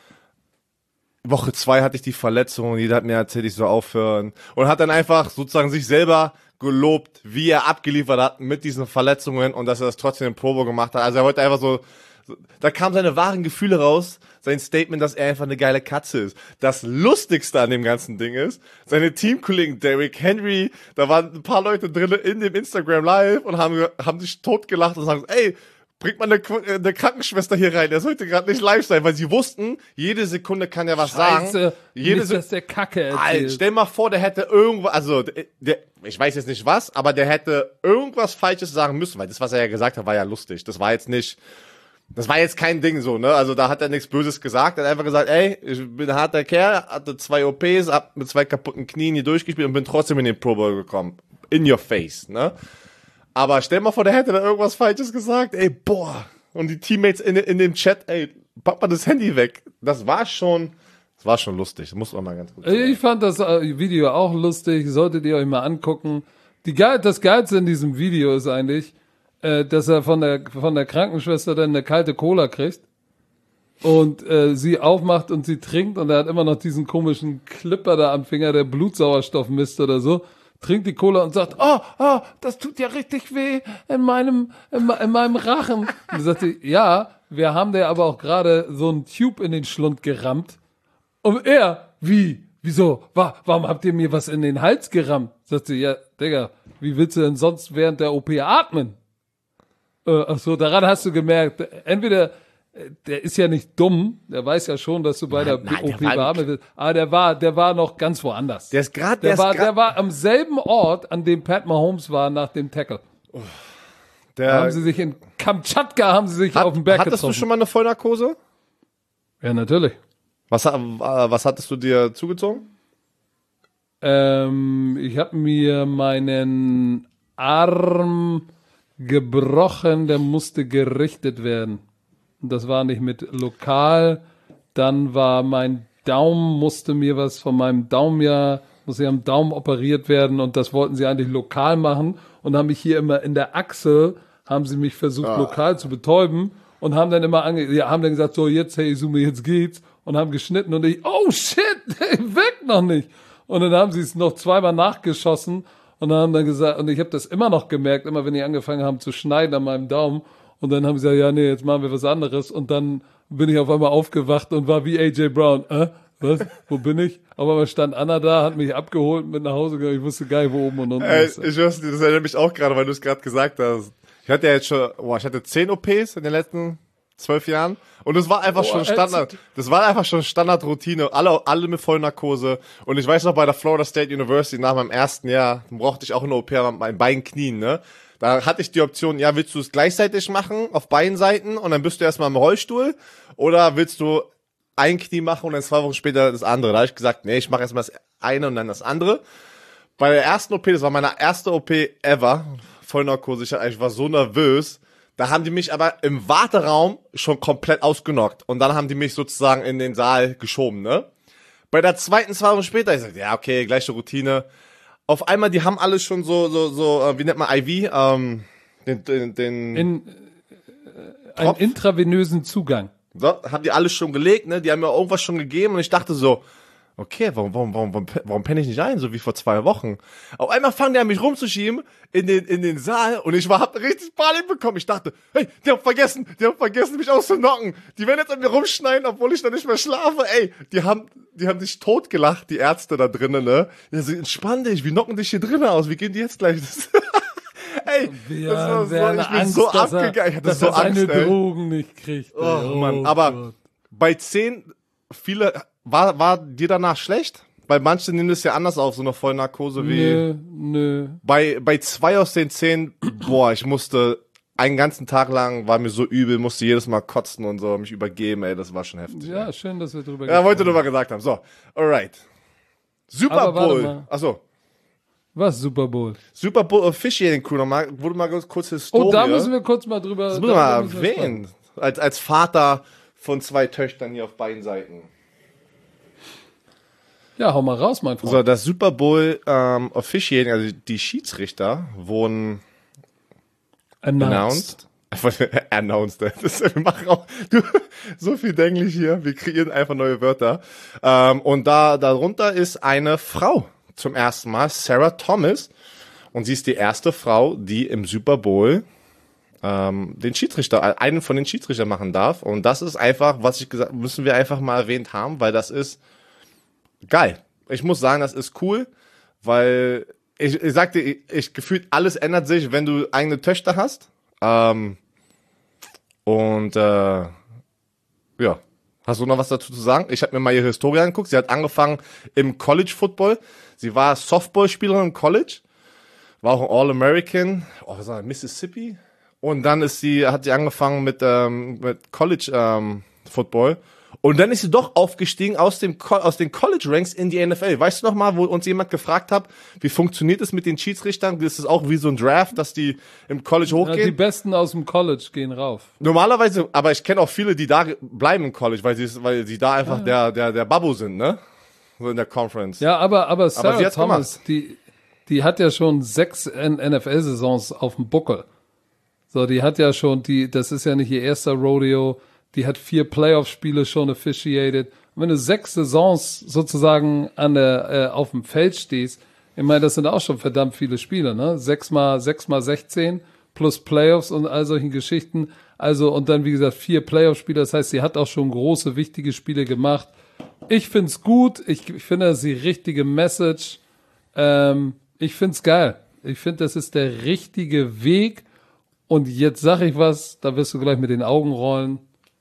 Woche zwei hatte ich die Verletzung und jeder hat mir erzählt, ich soll aufhören. Und hat dann einfach sozusagen sich selber gelobt, wie er abgeliefert hat mit diesen Verletzungen und dass er das trotzdem im Pro Bowl gemacht hat. Also er wollte einfach so, so, da kamen seine wahren Gefühle raus, sein Statement, dass er einfach eine geile Katze ist. Das Lustigste an dem ganzen Ding ist, seine Teamkollegen Derrick Henry, da waren ein paar Leute drin in dem Instagram Live und haben, haben sich totgelacht und sagen, ey, bringt mal eine, eine Krankenschwester hier rein, der sollte gerade nicht live sein, weil sie wussten, jede Sekunde kann er was Scheiße, sagen. Jede nicht, dass der Kacke erzählt. Alter, stell mal vor, der hätte irgendwo, also der, der, ich weiß jetzt nicht was, aber der hätte irgendwas Falsches sagen müssen, weil das, was er ja gesagt hat, war ja lustig. Das war jetzt nicht, das war jetzt kein Ding so, ne? Also da hat er nichts Böses gesagt. Er hat einfach gesagt, ey, ich bin ein harter Kerl, hatte zwei O Ps, hab mit zwei kaputten Knien hier durchgespielt und bin trotzdem in den Pro Bowl gekommen. In your face, ne? Aber stell mal vor, der hätte da irgendwas Falsches gesagt. Ey, boah. Und die Teammates in, in dem Chat, ey, pack mal das Handy weg. Das war schon, das war schon lustig. Das muss man mal ganz gut sagen. Ich fand das äh, Video auch lustig. Solltet ihr euch mal angucken. Die Geil, das Geilste in diesem Video ist eigentlich, äh, dass er von der, von der Krankenschwester dann eine kalte Cola kriegt. Und äh, sie aufmacht und sie trinkt. Und er hat immer noch diesen komischen Clipper da am Finger, der Blutsauerstoff misst oder so. Trinkt die Cola und sagt, oh, oh, das tut ja richtig weh in meinem, in, in meinem Rachen. Und dann sagt sie, ja, wir haben dir aber auch gerade so einen Tube in den Schlund gerammt. Und er, wie? Wieso? Wa warum habt ihr mir was in den Hals gerammt? Sagt sie, ja, Digga, wie willst du denn sonst während der O P atmen? Äh, ach so, daran hast du gemerkt, entweder der ist ja nicht dumm, der weiß ja schon, dass du bei der nein, O der P war beatmet wirst, aber der war, der war noch ganz woanders. Der ist gerade, Der der, war, ist grad, der war am selben Ort, an dem Pat Mahomes war nach dem Tackle. Da der, haben sie sich in Kamtschatka haben sie sich hat, auf den Berg hattest getroffen. du schon mal eine Vollnarkose? Ja, natürlich. Was, äh, was hattest du dir zugezogen? Ähm, ich habe mir meinen Arm gebrochen, der musste gerichtet werden. Und das war nicht mit lokal. Dann war mein Daumen, musste mir was von meinem Daumen ja, musste ja am Daumen operiert werden und das wollten sie eigentlich lokal machen und haben mich hier immer in der Achsel, haben sie mich versucht Ah. lokal zu betäuben und haben dann immer ange ja, haben dann gesagt, so jetzt, hey Sume, jetzt geht's und haben geschnitten und ich, oh shit, wirkt noch nicht. Und dann haben sie es noch zweimal nachgeschossen und haben dann gesagt, und ich habe das immer noch gemerkt, immer wenn die angefangen haben zu schneiden an meinem Daumen. Und dann haben sie gesagt, ja, nee, jetzt machen wir was anderes. Und dann bin ich auf einmal aufgewacht und war wie A J Brown. Äh, was? Wo bin ich? Auf einmal stand Anna da, hat mich abgeholt, mit nach Hause gegangen. Ich wusste gar nicht, wo oben und unten Ey, ist. ich weiß nicht, das erinnert mich auch gerade, weil du es gerade gesagt hast. Ich hatte ja jetzt schon, boah, ich hatte zehn O Ps in den letzten zwölf Jahren. Und es war einfach Boah, schon Standard. Das war einfach schon Standardroutine. Alle, alle mit Vollnarkose. Und ich weiß noch, bei der Florida State University nach meinem ersten Jahr, brauchte ich auch eine O P an meinen beiden Knien, ne? Da hatte ich die Option, ja, willst du es gleichzeitig machen, auf beiden Seiten, und dann bist du erstmal im Rollstuhl, oder willst du ein Knie machen und dann zwei Wochen später das andere? Da habe ich gesagt, nee, ich mache erstmal das eine und dann das andere. Bei der ersten O P, das war meine erste O P ever, Vollnarkose, ich, ich war so nervös, da haben die mich aber im Warteraum schon komplett ausgenockt und dann haben die mich sozusagen in den Saal geschoben, ne? Bei der zweiten, zwei Wochen später, ich sagte, ja, okay, gleiche Routine. Auf einmal, die haben alles schon so, so, so, äh, wie nennt man I V? Ähm, den, den, den In, äh, einen Tropf? intravenösen Zugang. so, haben die alles schon gelegt, ne? Die haben mir irgendwas schon gegeben und ich dachte so, okay, warum, warum, warum, warum, warum penne ich nicht ein, so wie vor zwei Wochen? Auf einmal fangen die an, mich rumzuschieben in den, in den Saal und ich war, hab richtig Panik bekommen. Ich dachte, hey, die haben vergessen, die haben vergessen, mich auszunocken. Die werden jetzt an mir rumschneiden, obwohl ich da nicht mehr schlafe. Ey, die haben, die haben dich totgelacht, die Ärzte da drinnen, ne? Ja, so, entspann dich, wir knocken dich hier drinnen aus, wie gehen die jetzt gleich? Das ey, Ja, das war so, wer eine ich bin Angst, so dass er- abgegangen, ich hatte dass so er seine Angst, ey. Drogen nicht kriegt. Oh, ey. Mann, aber Gott. bei zehn, viele, war, war dir danach schlecht? Weil manche nehmen das ja anders auf, so eine Vollnarkose wie, Nö, nö. bei, bei zwei aus den zehn, boah, ich musste einen ganzen Tag lang, war mir so übel, musste jedes Mal kotzen und so, mich übergeben, ey, das war schon heftig. Ja, ey. schön, dass wir drüber Ja, wollte gesprochen nur mal gesagt haben. So, alright. Super Aber warte Bowl. mal. Achso. haben. Was, Super Bowl? Super Bowl Officiating Crew nochmal, wurde mal ganz kurz Historie. Oh, da müssen wir kurz mal drüber... das muss man mal darüber müssen wir erwähnen. Als, als Vater von zwei Töchtern hier auf beiden Seiten. sprechen. Ja, hau mal raus, mein Freund. So, das Super Bowl ähm, Officiating, also die Schiedsrichter wurden announced. announced. Das ist, wir machen auch du, so viel Englisch hier. Wir kreieren einfach neue Wörter. Ähm, und da darunter ist eine Frau zum ersten Mal, Sarah Thomas. Und sie ist die erste Frau, die im Super Bowl ähm, den Schiedsrichter, einen von den Schiedsrichtern machen darf. Und das ist einfach, was ich gesagt, müssen wir einfach mal erwähnt haben, weil das ist geil. Ich muss sagen, das ist cool, weil ich, ich sagte, ich, ich gefühlt alles ändert sich, wenn du eigene Töchter hast. Ähm, und äh, ja, hast du noch was dazu zu sagen? Ich habe mir mal ihre Historie angeguckt. Sie hat angefangen im College Football. Sie war Softballspielerin im College, war auch ein All-American, oh, was war das, Mississippi. Und dann ist sie, hat sie angefangen mit, ähm, mit College ähm, Football. Und dann ist sie doch aufgestiegen aus dem Co- aus den College Ranks in die N F L. Weißt du noch mal, wo uns jemand gefragt hat, wie funktioniert es mit den Schiedsrichtern? Das ist auch wie so ein Draft, dass die im College Ja, hochgehen. die Besten aus dem College gehen rauf. Normalerweise, aber ich kenne auch viele, die da bleiben im College, weil sie weil sie da einfach der der der Babbo sind, ne? So in der Conference. Ja, aber, aber Sarah sie hat's Thomas, die, die hat ja schon sechs N F L-Saisons auf dem Buckel. So, die hat ja schon, die, das ist ja nicht ihr erster Rodeo, die hat vier Playoff-Spiele schon officiated. Und wenn du sechs Saisons sozusagen an der, äh, auf dem Feld stehst, ich meine, das sind auch schon verdammt viele Spiele, ne? Sechs mal, sechs mal sechzehn plus Playoffs und all solchen Geschichten. Also, und dann, wie gesagt, vier Playoff-Spiele. Das heißt, sie hat auch schon große, wichtige Spiele gemacht. Ich find's gut. Ich, ich finde, das ist die richtige Message. Ähm, ich find's geil. Ich finde, das ist der richtige Weg. Und jetzt sag ich was, da wirst du gleich mit den Augen rollen.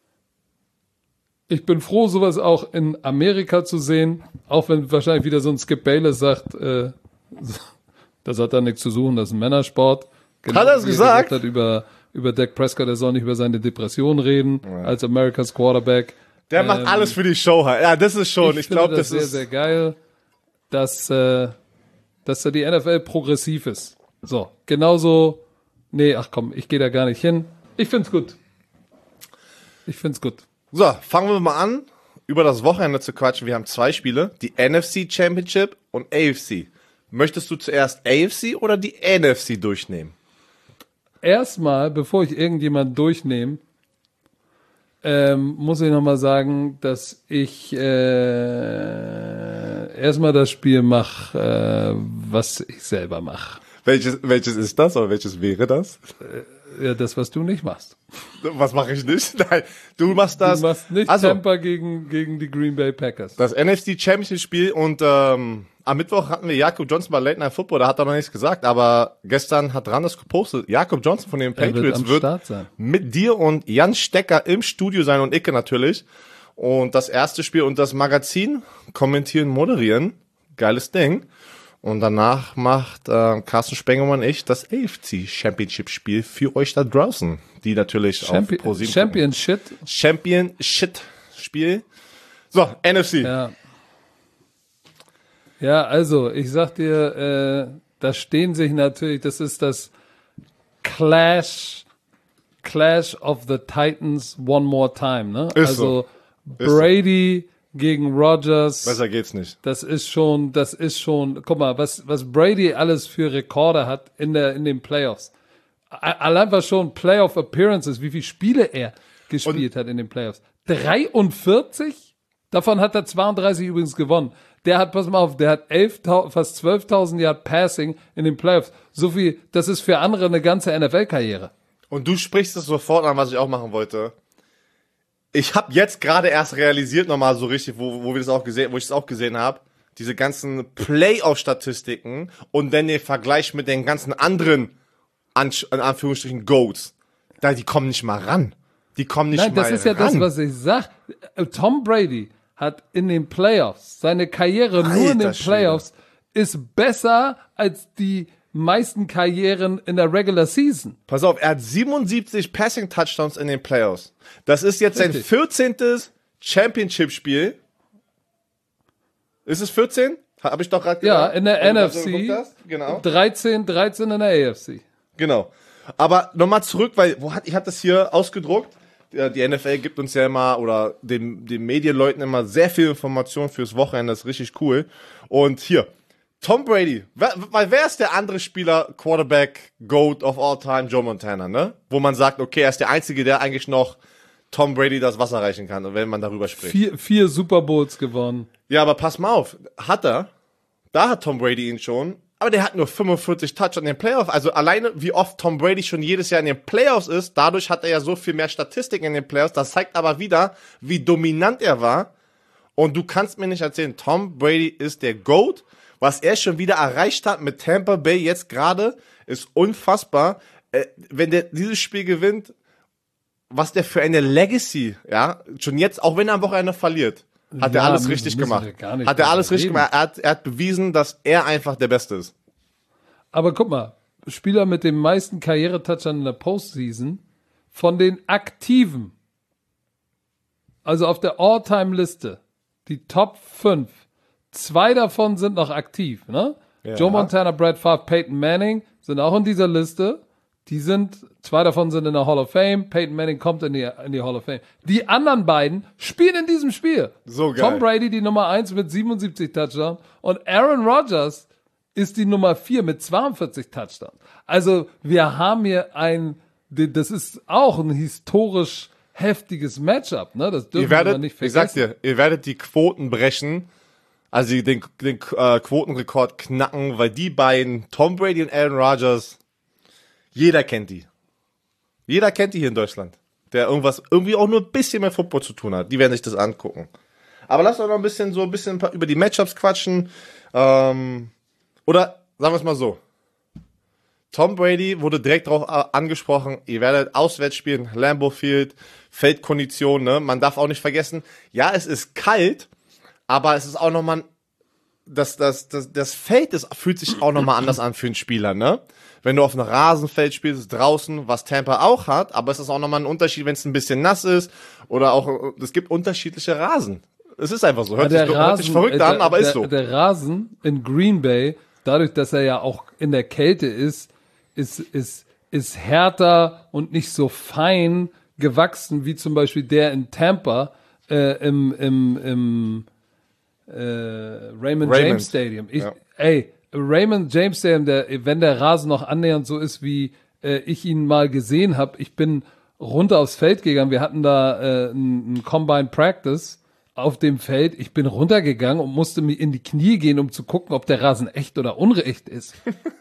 Ich bin froh, sowas auch in Amerika zu sehen, auch wenn wahrscheinlich wieder so ein Skip Bayless sagt, äh, das hat da nichts zu suchen, das ist ein Männersport. Genau, Hat er es wie gesagt? Hat über, über Dak Prescott, er soll nicht über seine Depression reden, als Americas Quarterback. Der macht Ähm, alles für die Show halt. Ja, das ist schon, ich, finde glaube, das, sehr, ist sehr geil, dass, äh, dass da die N F L progressiv ist. So, genauso, nee, ach komm, ich gehe da gar nicht hin. Ich find's gut. Ich find's gut. So, fangen wir mal an, über das Wochenende zu quatschen. Wir haben zwei Spiele, die N F C Championship und A F C. Möchtest du zuerst A F C oder die N F C durchnehmen? Erstmal, bevor ich irgendjemanden durchnehme, ähm, muss ich nochmal sagen, dass ich äh, erstmal das Spiel mache, äh, was ich selber mache. Welches, welches ist das oder welches wäre das? Ja, das, was du nicht machst. Was mache ich nicht? Nein, du machst das. Du machst nicht also, Tampa gegen, gegen die Green Bay Packers. das N F C Championship Spiel und ähm, am Mittwoch hatten wir Jakob Johnson bei Late Night Football, da hat er noch nichts gesagt, aber gestern hat Randes gepostet, Jakob Johnson von den Er wird Patriots am wird, Start sein. mit dir und Jan Stecker im Studio sein und Icke natürlich. Und das erste Spiel und das Magazin kommentieren, moderieren. Geiles Ding. Und danach macht äh, Carsten Spengemann und ich das A F C Championship Spiel für euch da draußen, die natürlich Champion, auf ProSieben Champion Shit. gucken. Champion Shit Spiel. So, N F C. Ja. Ja, also, ich sag dir, äh, da stehen sich natürlich, das ist das Clash, Clash of the Titans one more time, ne? Ist also, Ist so. Brady gegen Rodgers. Besser geht's nicht. Das ist schon, das ist schon, guck mal, was, was Brady alles für Rekorde hat in der, in den Playoffs. A- Allein was schon Playoff Appearances, wie viele Spiele er gespielt hat in den Playoffs. dreiundvierzig? Davon hat er zweiunddreißig übrigens gewonnen. Der hat, pass mal auf, der hat elftausend, fast zwölftausend Yard Passing in den Playoffs. So viel, das ist für andere eine ganze N F L-Karriere. Und du sprichst es sofort an, was ich auch machen wollte. Ich habe jetzt gerade erst realisiert nochmal so richtig, wo, wo wir das auch gesehen, wo ich es auch gesehen habe, diese ganzen Playoff-Statistiken und dann den Vergleich mit den ganzen anderen, an, in Anführungsstrichen, Goats. Da, die kommen nicht mal ran. Die kommen nicht Nein, mal das ist ja ran. das, was ich sag. Tom Brady hat in den Playoffs, seine Karriere nur in den Alter Playoffs ist besser als die meisten Karrieren in der Regular Season. Pass auf, er hat siebenundsiebzig Passing-Touchdowns in den Playoffs. Das ist jetzt Richtig. sein vierzehntes Championship-Spiel. Ist es vierzehn? Habe ich doch gerade Ja, gesagt. in der Wenn N du F grad so C, geguckt hast. Genau. dreizehn, dreizehn in der A F C. Genau. Aber nochmal zurück, weil wo hat, ich habe das hier ausgedruckt. Ja, die N F L gibt uns ja immer, oder den, den Medienleuten immer sehr viel Information fürs Wochenende. Das ist richtig cool. Und hier, Tom Brady. Wer, weil wer ist der andere Spieler, Quarterback, Goat of all time? Joe Montana, ne? Wo man sagt, okay, er ist der Einzige, der eigentlich noch Tom Brady das Wasser reichen kann, wenn man darüber spricht. Vier, vier Super Bowls gewonnen. Ja, aber pass mal auf. Hat er. Da hat Tom Brady ihn schon. Aber der hat nur fünfundvierzig Touch in den Playoffs. Also alleine, wie oft Tom Brady schon jedes Jahr in den Playoffs ist, dadurch hat er ja so viel mehr Statistiken in den Playoffs. Das zeigt aber wieder, wie dominant er war. Und du kannst mir nicht erzählen, Tom Brady ist der GOAT. Was er schon wieder erreicht hat mit Tampa Bay jetzt gerade, ist unfassbar. Äh, wenn der dieses Spiel gewinnt, was der für eine Legacy, ja, schon jetzt, auch wenn er am Wochenende verliert, hat Ja, er alles müssen- richtig müssen gemacht. wir gar nicht Hat er alles drüber richtig reden. gemacht. Er hat, er hat bewiesen, dass er einfach der Beste ist. Aber guck mal, Spieler mit den meisten Karrieretouchern in der Postseason von den Aktiven, also auf der All-Time-Liste, die Top fünf, zwei davon sind noch aktiv, ne? Ja. Joe Montana, Brad Favre, Peyton Manning sind auch in dieser Liste. Die sind, zwei davon sind in der Hall of Fame. Peyton Manning kommt in die, in die Hall of Fame. Die anderen beiden spielen in diesem Spiel. So geil. Tom Brady, die Nummer eins mit siebenundsiebzig Touchdowns. Und Aaron Rodgers ist die Nummer vier mit zweiundvierzig Touchdowns. Also wir haben hier ein, das ist auch ein historisch heftiges Matchup, ne? Das dürfen Ihr werdet, wir nicht ich sag vergessen. dir, ihr werdet die Quoten brechen, also den, den äh, Quotenrekord knacken, weil die beiden, Tom Brady und Aaron Rodgers, jeder kennt die. Jeder kennt die hier in Deutschland, der irgendwas, irgendwie auch nur ein bisschen mit Football zu tun hat. Die werden sich das angucken. Aber lass doch noch ein bisschen so ein bisschen über die Matchups quatschen. Ähm, oder sagen wir es mal so. Tom Brady wurde direkt darauf angesprochen, ihr werdet auswärts spielen, Lambeau Field, Feldkondition, ne? Man darf auch nicht vergessen, ja, es ist kalt, aber es ist auch nochmal, das, das, das, das Feld ist, fühlt sich auch nochmal anders an für einen Spieler, ne? Wenn du auf einem Rasenfeld spielst, draußen, was Tampa auch hat, aber es ist auch nochmal ein Unterschied, wenn es ein bisschen nass ist oder auch, es gibt unterschiedliche Rasen. Es ist einfach so, hört, der sich, Rasen, hört sich verrückt äh, der, an, aber der, ist so. Der Rasen in Green Bay, dadurch, dass er ja auch in der Kälte ist, ist, ist, ist härter und nicht so fein gewachsen wie zum Beispiel der in Tampa äh, im, im, im äh, Raymond, Raymond. James Stadium. Ich, Ja. Ey, Raymond James Stadium, der, wenn der Rasen noch annähernd so ist, wie äh, ich ihn mal gesehen habe, ich bin runter aufs Feld gegangen. Wir hatten da äh, ein, ein Combine Practice auf dem Feld. Ich bin runtergegangen und musste mir in die Knie gehen, um zu gucken, ob der Rasen echt oder unrecht ist.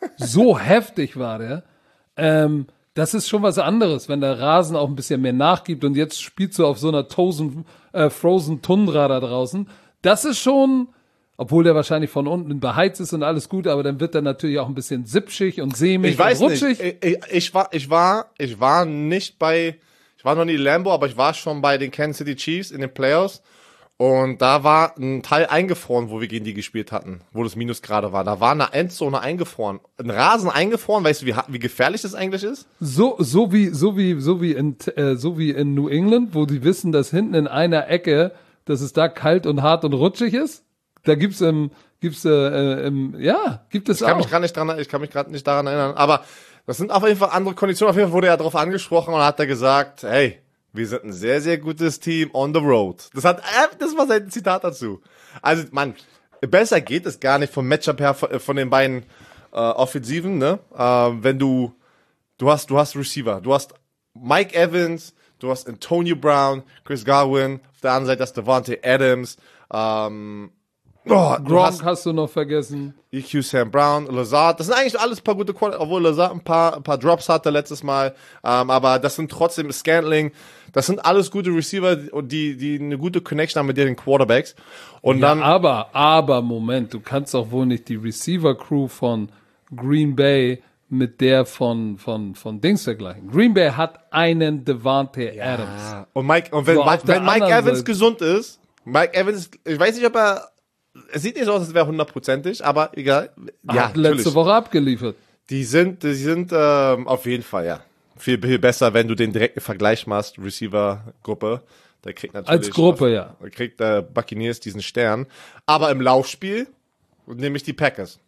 So heftig war der. Ähm, das ist schon was anderes, wenn der Rasen auch ein bisschen mehr nachgibt und jetzt spielst du auf so einer Tosen, äh, Frozen Tundra da draußen. Das ist schon, obwohl der wahrscheinlich von unten beheizt ist und alles gut, aber dann wird er natürlich auch ein bisschen sipschig und sämig Ich weiß und nicht. rutschig. Ich, ich, ich war, ich war, ich war nicht bei, ich war noch nie Lambo, aber ich war schon bei den Kansas City Chiefs in den Playoffs. Und da war ein Teil eingefroren, wo wir gegen die gespielt hatten, wo das Minusgrade war. Da war eine Endzone eingefroren. Ein Rasen eingefroren, weißt du, wie, wie gefährlich das eigentlich ist? So, so wie, so wie, so wie in, äh, so wie in New England, wo die wissen, dass hinten in einer Ecke, dass es da kalt und hart und rutschig ist. Da gibt's im, gibt's, äh, äh, im, ja, gibt es Ich kann auch. mich gerade nicht dran, ich kann mich gerade nicht daran erinnern. Aber das sind auf jeden Fall andere Konditionen. Auf jeden Fall wurde er darauf angesprochen und hat er gesagt, hey, wir sind ein sehr, sehr gutes Team on the road. Das hat, das war sein Zitat dazu. Also, man, besser geht es gar nicht vom Matchup her von, von den beiden äh, Offensiven, ne? Äh, wenn du, du hast, du hast Receiver, du hast Mike Evans, du hast Antonio Brown, Chris Godwin, auf der anderen Seite hast Davante Adams, ähm, oh, du Gronk hast hast du noch vergessen. E Q Sam Brown, Lazard, das sind eigentlich alles ein paar gute Quarterbacks, obwohl Lazard ein paar, ein paar Drops hatte letztes Mal, ähm, aber das sind trotzdem Scantling, das sind alles gute Receiver, die, die eine gute Connection haben mit den Quarterbacks. Und Ja, dann, aber, aber, Moment, du kannst doch wohl nicht die Receiver-Crew von Green Bay mit der von, von, von Dings vergleichen. Green Bay hat einen Devante Adams. und Mike, und wenn, So, auf Mike, der wenn Mike anderen Evans Seite- gesund ist, Mike Evans, ich weiß nicht, ob er, es sieht nicht so aus, als wäre hundertprozentig, aber egal. Ja, Hat letzte natürlich. Woche abgeliefert. Die sind, die sind ähm, auf jeden Fall, ja. Viel, viel besser, wenn du den direkten Vergleich machst, Receiver-Gruppe. Der kriegt natürlich. Als Gruppe, ja. Da kriegt der Buccaneers diesen Stern. Aber im Laufspiel nehme ich die Packers.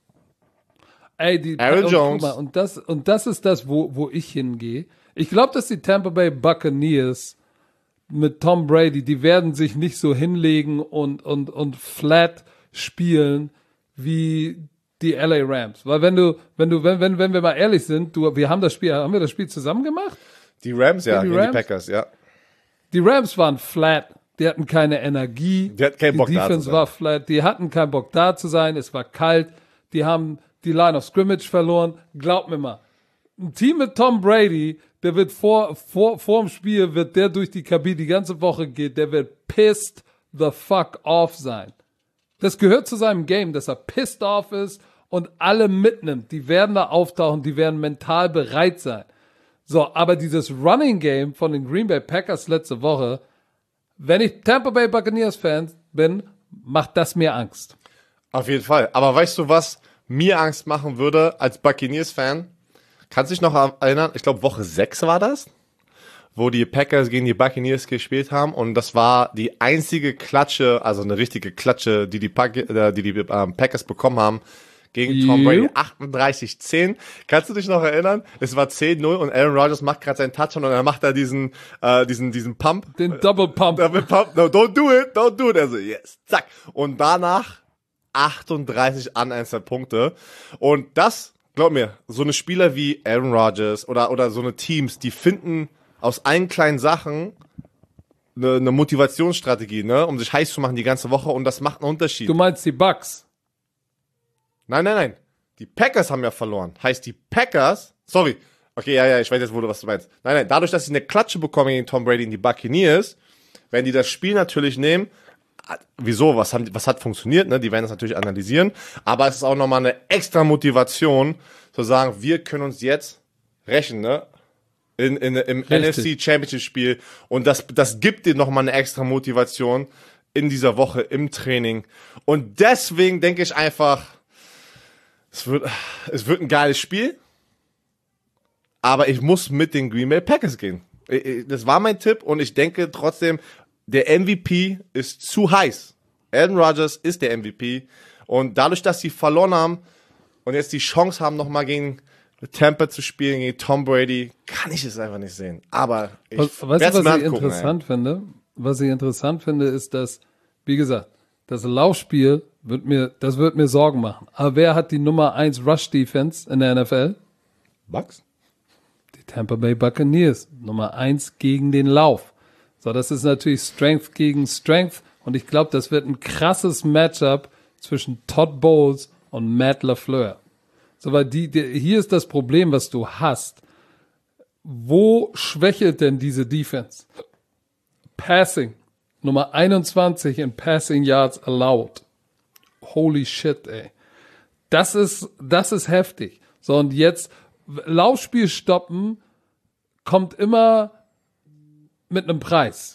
Ey, die, Aaron und, Jones. guck mal, und das, und das ist das, wo, wo ich hingehe. Ich glaube, dass die Tampa Bay Buccaneers mit Tom Brady, die werden sich nicht so hinlegen und, und, und flat spielen wie die L A Rams. Weil wenn du, wenn du, wenn, wenn, wenn wir mal ehrlich sind, du, wir haben das Spiel, haben wir das Spiel zusammen gemacht? Die Rams, ja, die gegen Rams? die Packers, ja. Die Rams waren flat. Die hatten keine Energie. Die hatten keinen Bock, die da zu Defense sein. war flat. Die hatten keinen Bock da zu sein. Es war kalt. Die haben die Line of Scrimmage verloren. Glaub mir mal. Ein Team mit Tom Brady, der wird vor, vor, vor dem Spiel wird der durch die Kabine die ganze Woche geht, der wird pissed the fuck off sein. Das gehört zu seinem Game, dass er pissed off ist und alle mitnimmt. Die werden da auftauchen, die werden mental bereit sein. So, aber dieses Running Game von den Green Bay Packers letzte Woche, wenn ich Tampa Bay Buccaneers Fan bin, macht das mir Angst. Auf jeden Fall. Aber weißt du, was mir Angst machen würde als Buccaneers-Fan? Kannst du dich noch erinnern? Ich glaube, Woche sechs war das, wo die Packers gegen die Buccaneers gespielt haben. Und das war die einzige Klatsche, also eine richtige Klatsche, die die, Pack äh, die, die ähm, Packers bekommen haben gegen Tom Brady. Yep. achtunddreißig zehn. Kannst du dich noch erinnern? Es war zehn null und Aaron Rodgers macht gerade seinen Touchdown und er macht da diesen, äh, diesen, diesen Pump. Den Double Pump. Double Pump. No, don't do it, don't do it. Also, yes, zack. Und danach achtunddreißig unanswered Punkte. Und das, glaub mir, so eine Spieler wie Aaron Rodgers oder, oder so eine Teams, die finden aus allen kleinen Sachen eine, eine Motivationsstrategie, ne, um sich heiß zu machen die ganze Woche und das macht einen Unterschied. Du meinst die Bucks? Nein, nein, nein. Die Packers haben ja verloren. Heißt, die Packers, sorry, okay, ja, ja, ich weiß jetzt, wo du, was du meinst. Nein, nein, dadurch, dass sie eine Klatsche bekommen gegen Tom Brady und die Buccaneers, wenn die das Spiel natürlich nehmen, wieso, was, haben, was hat funktioniert, ne? Die werden das natürlich analysieren, aber es ist auch nochmal eine extra Motivation, zu sagen, wir können uns jetzt rächen, ne? In, in, im N F C Championship Spiel und das, das gibt dir nochmal eine extra Motivation in dieser Woche im Training und deswegen denke ich einfach, es wird, es wird ein geiles Spiel, aber ich muss mit den Green Bay Packers gehen. Das war mein Tipp und ich denke trotzdem, der M V P ist zu heiß. Aaron Rodgers ist der M V P. Und dadurch, dass sie verloren haben und jetzt die Chance haben, nochmal gegen Tampa zu spielen, gegen Tom Brady, kann ich es einfach nicht sehen. Aber ich Was, weißt werd's du, mir was ich angucken, interessant finde? Was ich interessant finde, ist, dass, wie gesagt, das Laufspiel wird mir, das wird mir Sorgen machen. Aber wer hat die Nummer eins Rush Defense in der N F L? ey. Bucks? Die Tampa Bay Buccaneers. Nummer eins gegen den Lauf. So, das ist natürlich Strength gegen Strength. Und ich glaube, das wird ein krasses Matchup zwischen Todd Bowles und Matt LaFleur. So, weil die, die, hier ist das Problem, was du hast. Wo schwächelt denn diese Defense? Passing. Nummer einundzwanzig in Passing Yards allowed. Holy shit, ey. Das ist, das ist heftig. So, und jetzt Laufspiel stoppen kommt immer mit einem Preis.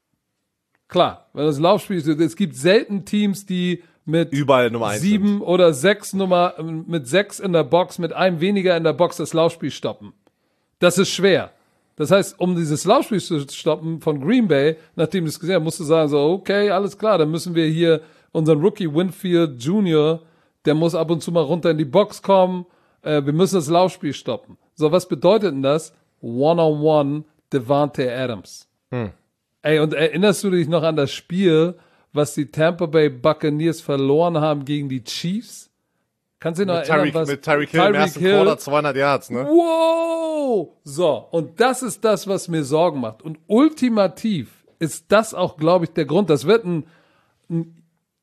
Klar, wenn das Laufspiel ist, es gibt selten Teams, die mit Überall Nummer eins sieben oder sechs Nummer, mit sechs in der Box, mit einem weniger in der Box das Laufspiel stoppen. Das ist schwer. Das heißt, um dieses Laufspiel zu stoppen von Green Bay, nachdem du es gesehen hast, musst du sagen, so, okay, alles klar, dann müssen wir hier unseren Rookie Winfield Junior, der muss ab und zu mal runter in die Box kommen, äh, wir müssen das Laufspiel stoppen. So, was bedeutet denn das? One-on-one Devante Adams. Hm. Ey, und erinnerst du dich noch an das Spiel, was die Tampa Bay Buccaneers verloren haben gegen die Chiefs? Kannst du dich noch Mit erinnern, Tyreek, was mit Tyreek Hill im ersten Hill- Quarter zweihundert Yards, ne? Wow! So, und das ist das, was mir Sorgen macht. Und ultimativ ist das auch, glaube ich, der Grund. Das wird ein, ein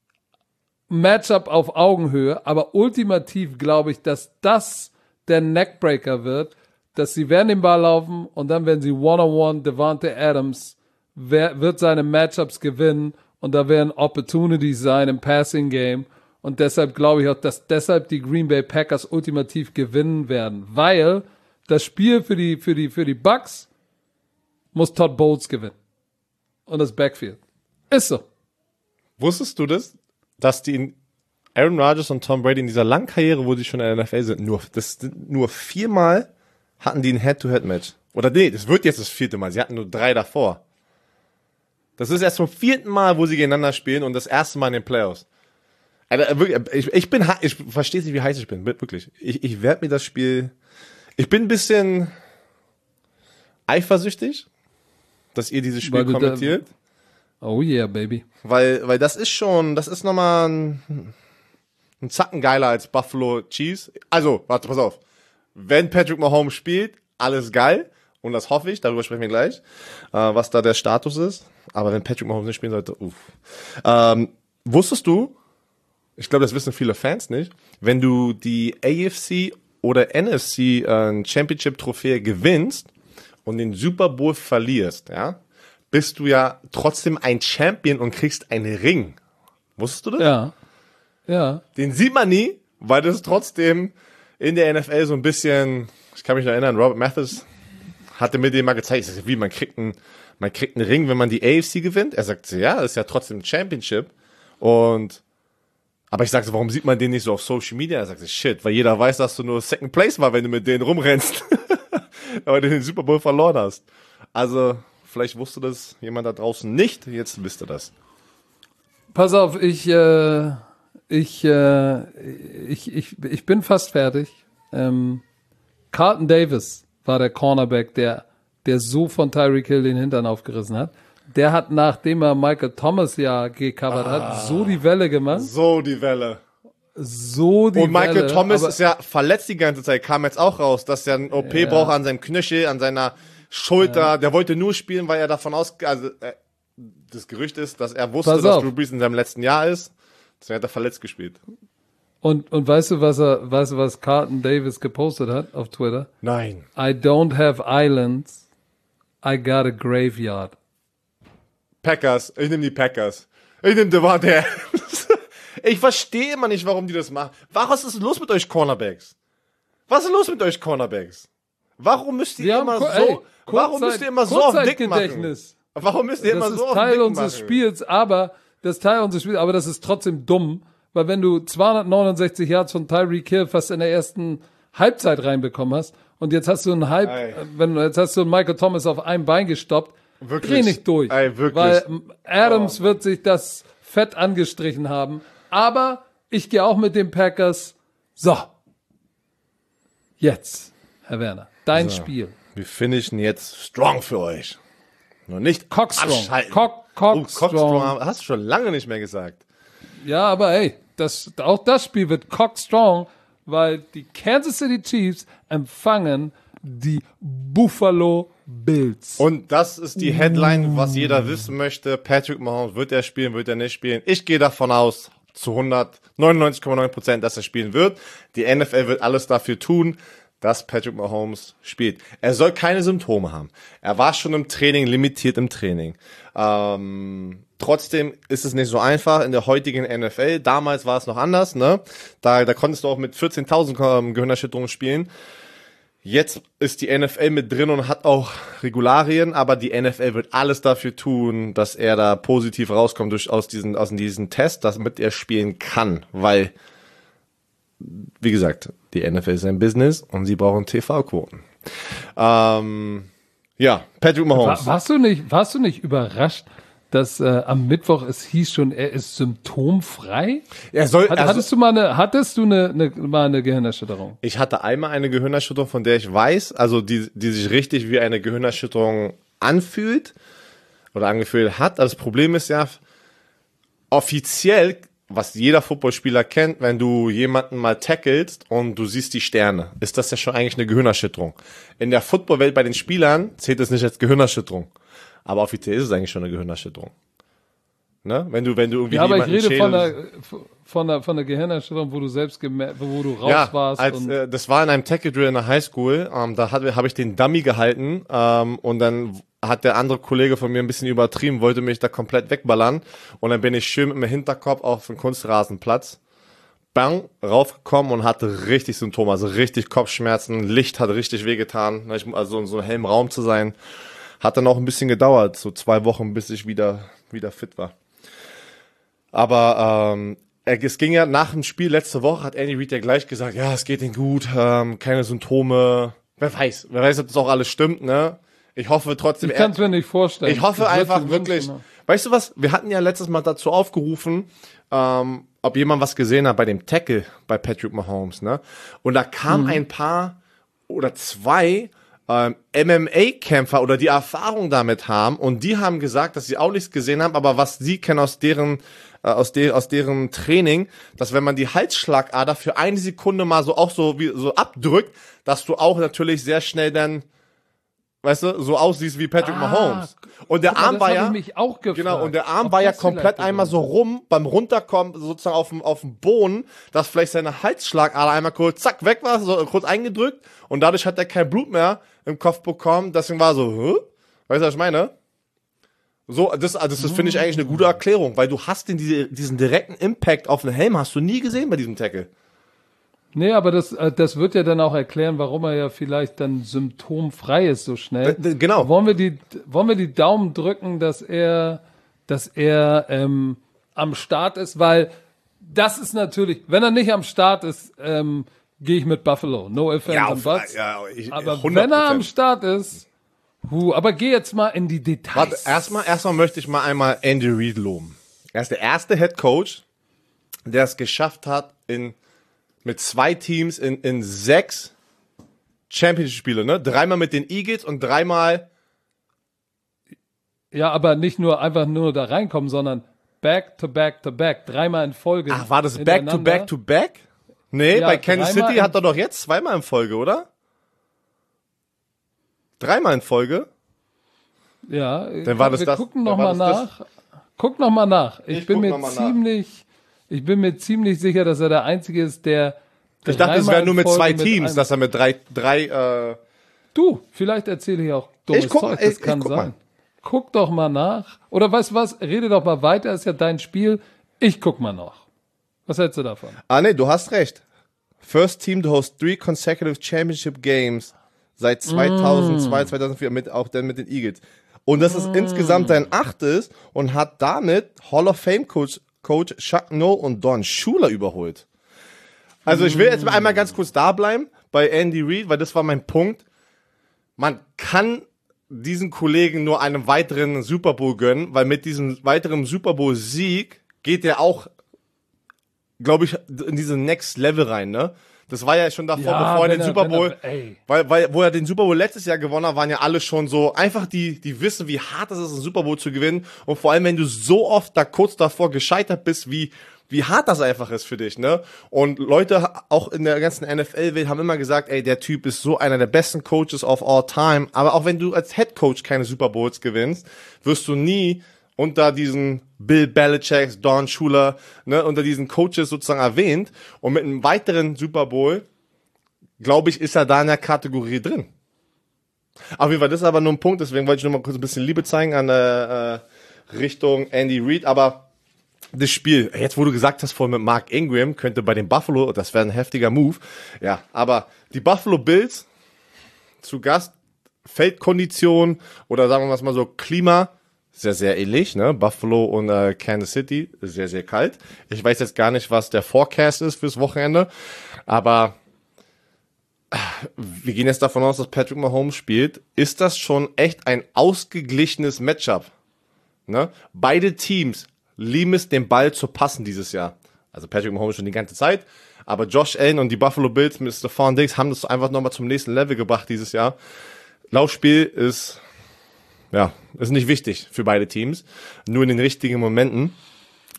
Matchup auf Augenhöhe, aber ultimativ glaube ich, dass das der Neckbreaker wird, dass sie werden den Ball laufen und dann werden sie One-on-One, Devontae Adams wer, wird seine Matchups gewinnen und da werden Opportunities sein im Passing Game. Und deshalb glaube ich auch, dass deshalb die Green Bay Packers ultimativ gewinnen werden. Weil das Spiel für die, für die, für die Bucks muss Todd Bowles gewinnen. Und das Backfield. Ist so. Wusstest du das? Dass die Aaron Rodgers und Tom Brady in dieser langen Karriere, wo sie schon in der N F L sind, nur, das sind nur viermal hatten die ein Head-to-Head-Match. Oder nee, das wird jetzt das vierte Mal. Sie hatten nur drei davor. Das ist erst zum vierten Mal, wo sie gegeneinander spielen und das erste Mal in den Playoffs. Alter, wirklich, ich, ich bin, ich verstehe nicht, wie heiß ich bin, wirklich. Ich, ich werde mir das Spiel, ich bin ein bisschen eifersüchtig, dass ihr dieses Spiel Weil du da- kommentiert, Oh yeah, baby. weil, weil das ist schon, das ist nochmal ein, ein Zacken geiler als Buffalo Chiefs. Also, warte, pass auf. Wenn Patrick Mahomes spielt, alles geil. Und das hoffe ich, darüber sprechen wir gleich, äh, was da der Status ist. Aber wenn Patrick Mahomes nicht spielen sollte, uff. Ähm, wusstest du, ich glaube, das wissen viele Fans nicht, wenn du die A F C oder N F C äh, Championship-Trophäe gewinnst und den Super Bowl verlierst, ja, bist du ja trotzdem ein Champion und kriegst einen Ring. Wusstest du das? Ja. Ja. Den sieht man nie, weil das trotzdem in der N F L so ein bisschen, ich kann mich noch erinnern, Robert Mathis hatte mir den mal gezeigt, ich sag, wie, man kriegt einen, man kriegt einen Ring, wenn man die A F C gewinnt. Er sagt, ja, das ist ja trotzdem ein Championship. Und, aber ich sagte, warum sieht man den nicht so auf Social Media? Er sagte, shit, weil jeder weiß, dass du nur Second Place war, wenn du mit denen rumrennst. Aber du den Super Bowl verloren hast. Also, vielleicht wusste das jemand da draußen nicht, jetzt wisst ihr das. Pass auf, ich, äh, ich, äh, ich, ich, ich bin fast fertig. Ähm, Carlton Davis war der Cornerback, der, der so von Tyreek Hill den Hintern aufgerissen hat. Der hat, nachdem er Michael Thomas ja gecovert ah. hat, so die Welle gemacht. So die Welle. So die Und Michael Welle, Thomas aber- ist ja verletzt die ganze Zeit, kam jetzt auch raus, dass er ein O P Ja. braucht an seinem Knöchel, an seiner Schulter. Ja. Der wollte nur spielen, weil er davon aus, also äh, das Gerücht ist, dass er wusste, Pass dass auf. Drew Brees in seinem letzten Jahr ist. Deswegen hat er verletzt gespielt. Und, und weißt du, was er, weißt du, was Carlton Davis gepostet hat auf Twitter? Nein. I don't have islands, I got a graveyard. Packers. Ich nehme die Packers. Ich nehme Devontae Adams. Ich verstehe immer nicht, warum die das machen. Was ist los mit euch Cornerbacks? Was ist los mit euch Cornerbacks? Warum müsst ihr Wir immer haben so, Ku- ey, warum Kurzzeit- müsst ihr immer so auf dick machen? Kurzzeitgedächtnis. Warum müsst ihr immer Das so ist auf Teil dick unseres machen? Spiels, aber das ist Teil unseres Spiels, aber das ist trotzdem dumm, weil wenn du zweihundertneunundsechzig Yards von Tyreek Hill fast in der ersten Halbzeit reinbekommen hast und jetzt hast du einen Halb, Ey. wenn jetzt hast du einen Michael Thomas auf einem Bein gestoppt, Wirklich? dreh nicht durch, Ey, wirklich? weil Adams wird sich das Fett angestrichen haben, aber ich gehe auch mit den Packers. So, jetzt, Herr Werner, dein Spiel. Wir finishen jetzt strong für euch. Nur nicht Cockstrong. abschalten. Cock, Oh, Cockstrong. Cockstrong hast du schon lange nicht mehr gesagt. Ja, aber ey, das, auch das Spiel wird cockstrong, weil die Kansas City Chiefs empfangen die Buffalo Bills. Und das ist die Headline, was jeder wissen möchte. Patrick Mahomes, wird er spielen, wird er nicht spielen? Ich gehe davon aus, zu hundertneunundneunzig Komma neun Prozent, dass er spielen wird. Die N F L wird alles dafür tun, dass Patrick Mahomes spielt. Er soll keine Symptome haben. Er war schon im Training, limitiert im Training. Ähm, trotzdem ist es nicht so einfach in der heutigen N F L. Damals war es noch anders, ne? Da, da konntest du auch mit vierzehntausend ähm, Gehirnerschütterungen spielen. Jetzt ist die N F L mit drin und hat auch Regularien, aber die N F L wird alles dafür tun, dass er da positiv rauskommt durch, aus diesen, aus diesen Test, damit er spielen kann, weil, wie gesagt, die N F L ist ein Business und sie brauchen T V-Quoten. Ähm, ja, Patrick Mahomes. War, warst du nicht, warst du nicht überrascht, dass äh, am Mittwoch es hieß schon, er ist symptomfrei? Er soll, Hat, also, hattest du mal eine, hattest du eine, eine, mal eine Gehirnerschütterung? ich hatte einmal eine Gehirnerschütterung, von der ich weiß, also die, die sich richtig wie eine Gehirnerschütterung anfühlt oder angefühlt hat. Das Problem ist ja, offiziell was jeder Footballspieler kennt, wenn du jemanden mal tackelst und du siehst die Sterne, ist das ja schon eigentlich eine Gehirnerschütterung. In der Footballwelt bei den Spielern zählt es nicht als Gehirnerschütterung. Aber offiziell ist es eigentlich schon eine Gehirnerschütterung. Ne? Wenn du, wenn du irgendwie Ja, aber ich jemanden rede von schädelst- der, von der, von der Gehirnerschütterung, wo du selbst gemerkt, wo du raus ja, warst. als, und äh, das war in einem Tackle Drill in der Highschool. Ähm, da habe hab ich den Dummy gehalten ähm, und dann hat der andere Kollege von mir ein bisschen übertrieben, wollte mich da komplett wegballern und dann bin ich schön mit dem Hinterkopf auf den Kunstrasenplatz, bang, raufgekommen und hatte richtig Symptome, also richtig Kopfschmerzen, Licht hat richtig wehgetan, ne, ich, also in so einem hellen Raum zu sein, hat dann auch ein bisschen gedauert, so zwei Wochen, bis ich wieder, wieder fit war. Aber ähm, es ging ja nach dem Spiel letzte Woche, hat Andy Reid ja gleich gesagt, ja, es geht ihm gut, ähm, keine Symptome. Wer weiß, wer weiß, ob das auch alles stimmt, ne? Ich hoffe trotzdem. ich kann es mir nicht vorstellen. Ich hoffe Das würd's einfach dir wirklich. wünschen, ne? Weißt du was? Wir hatten ja letztes Mal dazu aufgerufen, ähm, ob jemand was gesehen hat bei dem Tackle bei Patrick Mahomes, ne? Und da kamen ein paar oder zwei ähm, M M A-Kämpfer oder die Erfahrung damit haben und die haben gesagt, dass sie auch nichts gesehen haben, aber was sie kennen aus deren äh, aus, de aus deren Training, dass wenn man die Halsschlagader für eine Sekunde mal so auch so wie so abdrückt, dass du auch natürlich sehr schnell dann, weißt du, so aussiehst wie Patrick Ah, Mahomes. Und der Guck mal, Arm das war hab ja ich mich auch gefragt, genau, und der Arm ob war ja das komplett vielleicht einmal so rum beim Runterkommen sozusagen auf dem auf dem Boden, dass vielleicht seine Halsschlagader einmal kurz zack weg war, so kurz eingedrückt und dadurch hat er kein Blut mehr im Kopf bekommen, deswegen war er so, hä? Weißt du, was ich meine? So, das, also das finde ich eigentlich eine gute Erklärung, weil du hast den, diese, diesen direkten Impact auf den Helm hast du nie gesehen bei diesem Tackle. Nee, aber das, äh, das wird ja dann auch erklären, warum er ja vielleicht dann symptomfrei ist so schnell. D- d- genau. Wollen wir die, wollen wir die Daumen drücken, dass er, dass er ähm, am Start ist, weil das ist natürlich, wenn er nicht am Start ist, ähm, gehe ich mit Buffalo. No offense Ja, and auf- buts. ja, ich- aber hundert wenn er am Prozent. Start ist, hu, aber geh jetzt mal in die Details. Warte, erstmal, erstmal möchte ich mal einmal Andy Reid loben. Er ist der erste Head Coach, der es geschafft hat, in, mit zwei Teams in, in sechs Championship-Spiele, ne? Dreimal mit den Eagles und dreimal, Ja, aber nicht nur einfach nur da reinkommen, sondern back to back to back, dreimal in Folge. ach, war das back to hintereinander. back to back? Nee, Ja, bei Kansas dreimal City in- hat er doch jetzt zweimal in Folge, oder? Dreimal in Folge? Ja, Dann war das wir das- gucken dann noch war mal das nach. Guck noch mal nach. Ich, Ich bin guck mir noch mal nach. ziemlich, ich bin mir ziemlich sicher, dass er der Einzige ist, der. Ich dachte, es dreimal wäre nur in mit Folge zwei mit Teams, einem- dass er mit drei, drei, äh, Du, vielleicht erzähle ich auch dummes Ich guck- Zeug. Das ich- ich kann guck sein. mal. Guck doch mal nach. Oder weißt du was? Rede doch mal weiter. Ist ja dein Spiel. Ich guck mal noch. Was hältst du davon? Ah, nee, du hast recht. First team to host three consecutive championship games seit zweitausendzwei, zweitausendvier, mit, auch dann mit den Eagles. Und das ist insgesamt sein achtes und hat damit Hall of Fame Coach, Coach Chuck Noll und Don Shula überholt. Also ich will jetzt mal einmal ganz kurz da bleiben bei Andy Reid, weil das war mein Punkt. Man kann diesen Kollegen nur einen weiteren Super Bowl gönnen, weil mit diesem weiteren Super Bowl Sieg geht er auch, glaube ich, in diese Next Level rein, ne? Das war ja schon davor, Ja, bevor er wenn den er- Super wenn Bowl, er- ey. weil, weil, wo er den Super Bowl letztes Jahr gewonnen hat, waren ja alle schon so, einfach die, die wissen, wie hart es ist, einen Super Bowl zu gewinnen. Und vor allem, wenn du so oft da kurz davor gescheitert bist, wie, wie hart das einfach ist für dich, ne? Und Leute, auch in der ganzen N F L-Welt, haben immer gesagt, ey, der Typ ist so einer der besten Coaches of all time. Aber auch wenn du als Head Coach keine Super Bowls gewinnst, wirst du nie unter diesen Bill Belichick, Don Shula, ne, unter diesen Coaches sozusagen erwähnt. Und mit einem weiteren Super Bowl, glaube ich, ist er da in der Kategorie drin. Auf jeden Fall, das ist aber nur ein Punkt, deswegen wollte ich nur mal kurz ein bisschen Liebe zeigen an äh, äh, Richtung Andy Reid, aber das Spiel, jetzt wo du gesagt hast, vorhin mit Mark Ingram, könnte bei den Buffalo, das wäre ein heftiger Move, ja, aber die Buffalo Bills zu Gast, Feldkondition oder sagen wir mal so Klima, sehr, sehr ähnlich, ne? Buffalo und äh, Kansas City, sehr, sehr kalt. Ich weiß jetzt gar nicht, was der Forecast ist fürs Wochenende, aber wir gehen jetzt davon aus, dass Patrick Mahomes spielt. Ist das schon echt ein ausgeglichenes Matchup? Ne? Beide Teams lieben es, den Ball zu passen dieses Jahr. Also Patrick Mahomes schon die ganze Zeit, aber Josh Allen und die Buffalo Bills mit Stephon Diggs haben das einfach nochmal zum nächsten Level gebracht dieses Jahr. Laufspiel ist, ja, ist nicht wichtig für beide Teams, nur in den richtigen Momenten.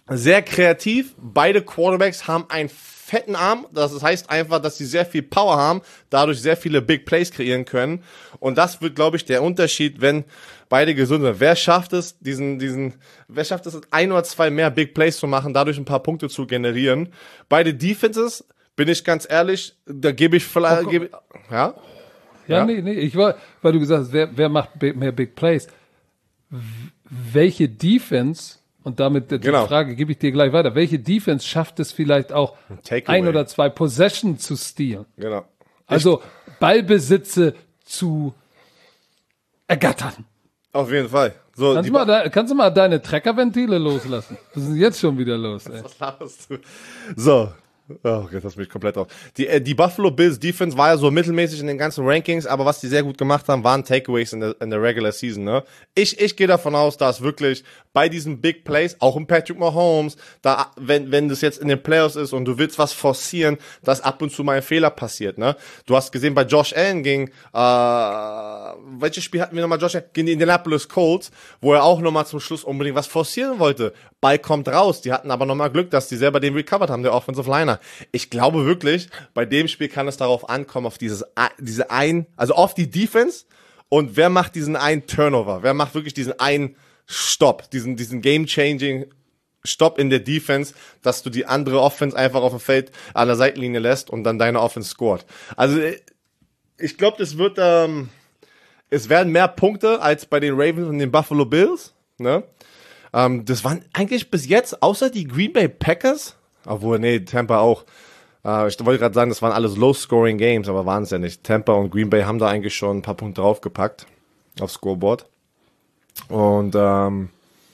sehr kreativ. Beide Quarterbacks haben einen fetten Arm. Das heißt einfach, dass sie sehr viel Power haben, dadurch sehr viele Big Plays kreieren können. Und das wird, glaube ich, der Unterschied, wenn beide gesund sind. Wer schafft es, diesen, diesen, wer schafft es, ein oder zwei mehr Big Plays zu machen, dadurch ein paar Punkte zu generieren? Beide Defenses, bin ich ganz ehrlich, da gebe ich vielleicht, oh, gebe, ja? Ja, Ja? nee, nee, ich war, weil du gesagt hast, wer, wer macht big, mehr Big Plays? W- Welche Defense, und damit die Genau. Frage gebe ich dir gleich weiter, welche Defense schafft es vielleicht auch, Takeaway. ein oder zwei Possession zu stehlen? Genau. Also Ballbesitze zu ergattern. Auf jeden Fall. So, Kannst die du, mal da, kannst du mal deine Treckerventile loslassen? Was ist denn jetzt schon wieder los, ey? Was laberst du? So. Oh, jetzt hast du mich komplett auf. Die, äh, die Buffalo Bills Defense war ja so mittelmäßig in den ganzen Rankings, aber was die sehr gut gemacht haben, waren Takeaways in der, in der Regular Season, ne? Ich, ich gehe davon aus, dass wirklich bei diesen Big Plays, auch in Patrick Mahomes, da, wenn, wenn das jetzt in den Playoffs ist und du willst was forcieren, dass ab und zu mal ein Fehler passiert, ne? Du hast gesehen, bei Josh Allen gegen, äh, welches Spiel hatten wir nochmal, Josh Allen? Gegen die Indianapolis Colts, wo er auch nochmal zum Schluss unbedingt was forcieren wollte. Ball kommt raus. Die hatten aber nochmal Glück, dass die selber den recovered haben, der Offensive Liner. Ich glaube wirklich, bei dem Spiel kann es darauf ankommen, auf dieses, diese ein, also auf die Defense und wer macht diesen einen Turnover? Wer macht wirklich diesen einen Stopp, diesen, diesen game-changing Stopp in der Defense, dass du die andere Offense einfach auf dem Feld an der Seitenlinie lässt und dann deine Offense scored. Also, ich glaube, das wird, ähm, es werden mehr Punkte als bei den Ravens und den Buffalo Bills, ne? Ähm, das waren eigentlich bis jetzt, außer die Green Bay Packers, obwohl, nee, Tampa auch. Äh, ich wollte gerade sagen, das waren alles Low-Scoring Games, aber waren es ja nicht. Tampa und Green Bay haben da eigentlich schon ein paar Punkte draufgepackt aufs Scoreboard. Und, ähm,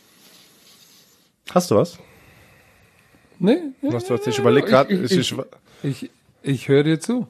hast du was? Nee, Was du erzählt? Ich überleg gerade. Ich, ich, ich, ich, ich höre dir zu.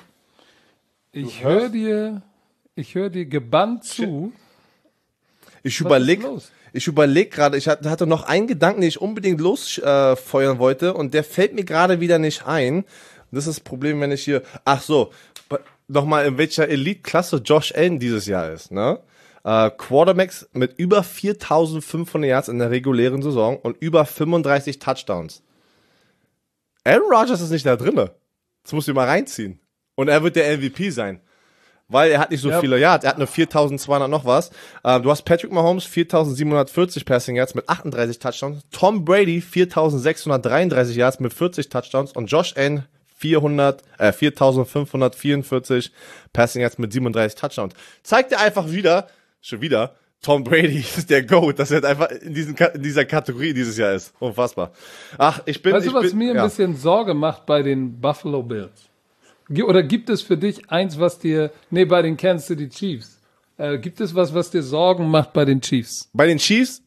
Ich höre dir, ich höre dir gebannt zu. Ich Was überleg, ist los? ich überleg gerade, ich hatte hatte noch einen Gedanken, den ich unbedingt losfeuern äh, feuern wollte und der fällt mir gerade wieder nicht ein. Das ist das Problem, wenn ich hier, ach so, nochmal in welcher Elite-Klasse Josh Allen dieses Jahr ist, ne? Äh, Quarterbacks mit über viertausendfünfhundert Yards in der regulären Saison und über fünfunddreißig Touchdowns. Aaron Rodgers ist nicht da drinne. Das musst du mal reinziehen. Und er wird der M V P sein. Weil er hat nicht so Ja. viele Yards, er hat nur viertausendzweihundert noch was. Ähm, du hast Patrick Mahomes, viertausendsiebenhundertvierzig Passing Yards mit achtunddreißig Touchdowns. Tom Brady, viertausendsechshundertdreiunddreißig Yards mit vierzig Touchdowns. Und Josh Allen, vierhundert, äh, viertausendfünfhundertvierundvierzig Passing Yards mit siebenunddreißig Touchdowns. Zeigt er einfach wieder, schon wieder, Tom Brady ist der GOAT, dass er halt einfach in, diesen, in dieser Kategorie dieses Jahr ist. Unfassbar. Ach, ich bin... Weißt ich du, was bin, mir ein ja. bisschen Sorge macht bei den Buffalo Bills? Gi- Oder gibt es für dich eins, was dir, nee, bei den Kansas City Chiefs, äh, gibt es was, was dir Sorgen macht bei den Chiefs? Bei den Chiefs,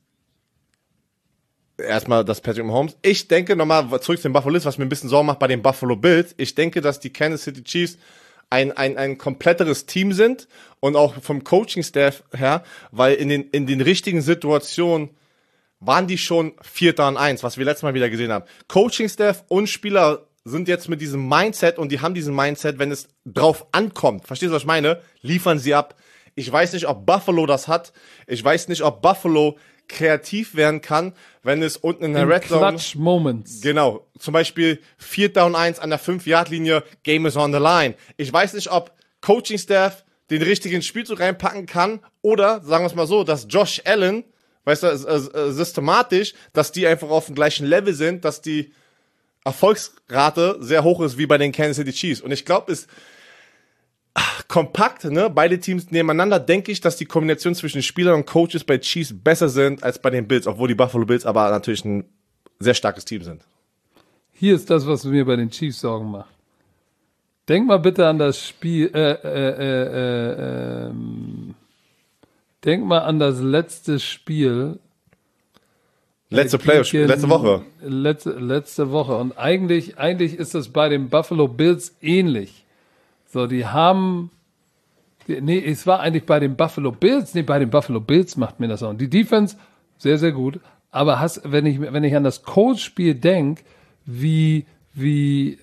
erstmal das Patrick Mahomes. Ich denke, nochmal zurück zu den Buffalo Bills, was mir ein bisschen Sorgen macht bei den Buffalo Bills. Ich denke, dass die Kansas City Chiefs ein, ein, ein kompletteres Team sind und auch vom Coaching-Staff her, weil in den, in den richtigen Situationen waren die schon Vierter und Eins, was wir letztes Mal wieder gesehen haben. Coaching-Staff und Spieler sind jetzt mit diesem Mindset und die haben diesen Mindset, wenn es drauf ankommt. Verstehst du, was ich meine? Liefern sie ab. Ich weiß nicht, ob Buffalo das hat. Ich weiß nicht, ob Buffalo kreativ werden kann, wenn es unten in der In Red Zone... Clutch Moments. Genau. Zum Beispiel Vierter und Eins an der fünf-Yard-Linie, Game is on the line. Ich weiß nicht, ob Coaching-Staff den richtigen Spielzug reinpacken kann oder, sagen wir es mal so, dass Josh Allen, weißt du, äh, äh, systematisch, dass die einfach auf dem gleichen Level sind, dass die Erfolgsrate sehr hoch ist wie bei den Kansas City Chiefs. Und ich glaube, es ach, kompakt, ne, beide Teams nebeneinander, denke ich, dass die Kombination zwischen Spielern und Coaches bei Chiefs besser sind als bei den Bills, obwohl die Buffalo Bills aber natürlich ein sehr starkes Team sind. Hier ist das, was mir bei den Chiefs Sorgen macht. Denk mal bitte an das Spiel, äh, äh, äh, äh, ähm, denk mal an das letzte Spiel. Letzte Playoff, Gegen- letzte Woche. Letzte, letzte Woche. Und eigentlich, eigentlich ist es bei den Buffalo Bills ähnlich. So, die haben, die, nee, es war eigentlich bei den Buffalo Bills, nee, bei den Buffalo Bills macht mir das auch. Die Defense, sehr, sehr gut. Aber hast, wenn ich, wenn ich an das Colts-Spiel denke, wie, wie,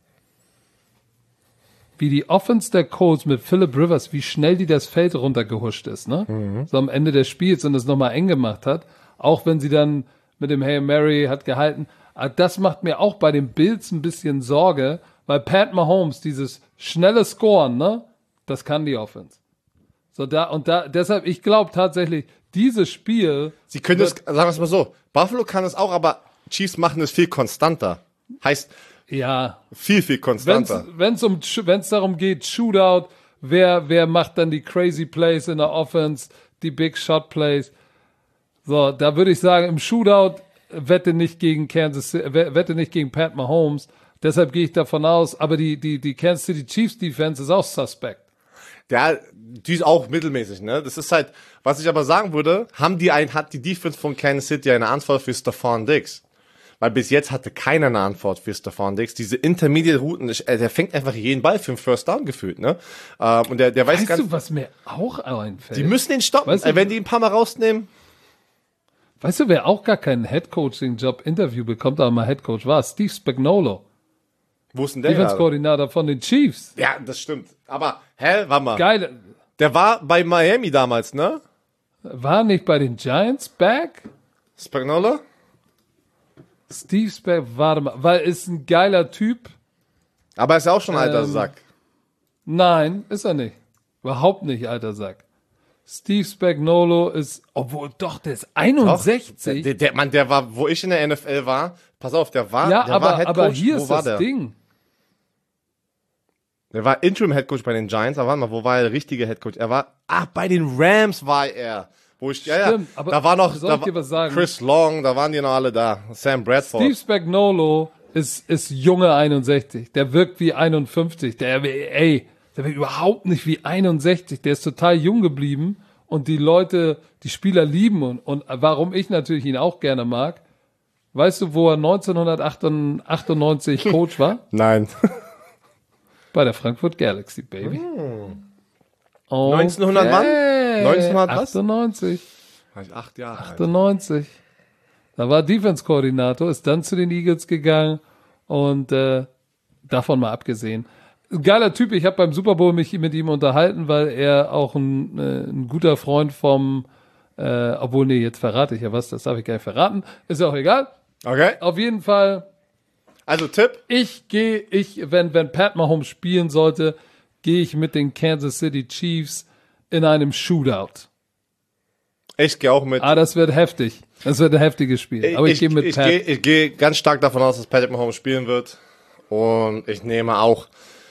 wie die Offense der Colts mit Phillip Rivers, wie schnell die das Feld runtergehuscht ist, ne? So am Ende des Spiels und es nochmal eng gemacht hat. Auch wenn sie dann mit dem Hail Mary, hat gehalten. Aber das macht mir auch bei den Bills ein bisschen Sorge, weil Pat Mahomes, dieses schnelle Scoren, ne, das kann die Offense. So da, und da, deshalb, ich glaube tatsächlich, dieses Spiel. Sie können es, sagen wir es mal so, Buffalo kann es auch, aber Chiefs machen es viel konstanter. Heißt, ja, viel, viel konstanter. Wenn es um, wenn's darum geht, Shootout, wer, wer macht dann die crazy Plays in der Offense, die Big Shot Plays. So, da würde ich sagen, im Shootout wette nicht gegen Kansas, wette nicht gegen Pat Mahomes. Deshalb gehe ich davon aus, aber die, die, die Kansas City Chiefs Defense ist auch suspect. Ja, die ist auch mittelmäßig, ne? Das ist halt, was ich aber sagen würde, haben die ein, hat die Defense von Kansas City eine Antwort für Stephon Diggs? Weil bis jetzt hatte keiner eine Antwort für Stephon Diggs. Diese Intermediate-Routen, der fängt einfach jeden Ball für einen First Down gefühlt, ne? Und der, der weiß weißt ganz, du, was mir auch einfällt? Die müssen ihn stoppen. Weißt du, wenn die ihn ein paar Mal rausnehmen. Weißt du, wer auch gar keinen Headcoaching-Job-Interview bekommt, aber mal Headcoach war? Steve Spagnuolo. Wo ist denn der? Defense-Koordinator von den Chiefs. Ja, das stimmt. Aber, hä, warte mal. Geil. Der war bei Miami damals, ne? War nicht bei den Giants back? Spagnuolo? Steve Spag, warte mal, weil ist ein geiler Typ. Aber er ist ja auch schon ein alter Ähm, Sack. Nein, ist er nicht. Überhaupt nicht, alter Sack. Steve Spagnuolo ist, obwohl doch, der ist einundsechzig. Der, der, Mann, der war, wo ich in der N F L war, pass auf, der war, ja, der aber, war Headcoach. aber hier wo ist war das der? Ding. Der war Interim Headcoach bei den Giants, aber warte mal, wo war der richtige Headcoach? Er war, ach, bei den Rams war er. Wo ich, ja, Stimmt, ja, aber da war noch, soll da ich dir was sagen? Chris Long, da waren die noch alle da. Sam Bradford. Steve Spagnuolo ist, ist junge einundsechzig. Der wirkt wie einundfünfzig. Der, ey, der wirkt überhaupt nicht wie einundsechzig. Der ist total jung geblieben und die Leute, die Spieler lieben und, und warum ich natürlich ihn auch gerne mag. Weißt du, wo er neunzehnhundertachtundneunzig Coach war? Nein. Bei der Frankfurt Galaxy, Baby. Hm. Okay. neunzehnhundert wann? neunzehnhundert was? achtundneunzig. War ich acht Jahre alt. achtundneunzig. Da war Defense-Koordinator, ist dann zu den Eagles gegangen und äh, davon mal abgesehen. Ein geiler Typ, ich habe beim Super Bowl mich mit ihm unterhalten, weil er auch ein, äh, ein guter Freund vom, äh, obwohl, nee, jetzt verrate ich ja was, das darf ich gar nicht verraten, ist ja auch egal. Okay. Auf jeden Fall, Also Tipp? ich gehe, ich, wenn, wenn Pat Mahomes spielen sollte, gehe ich mit den Kansas City Chiefs in einem Shootout. Ich gehe auch mit. Ah, das wird heftig. Das wird ein heftiges Spiel. Aber ich, ich gehe mit ich Pat. Geh, ich gehe ganz stark davon aus, dass Patrick Mahomes spielen wird. Und ich nehme auch,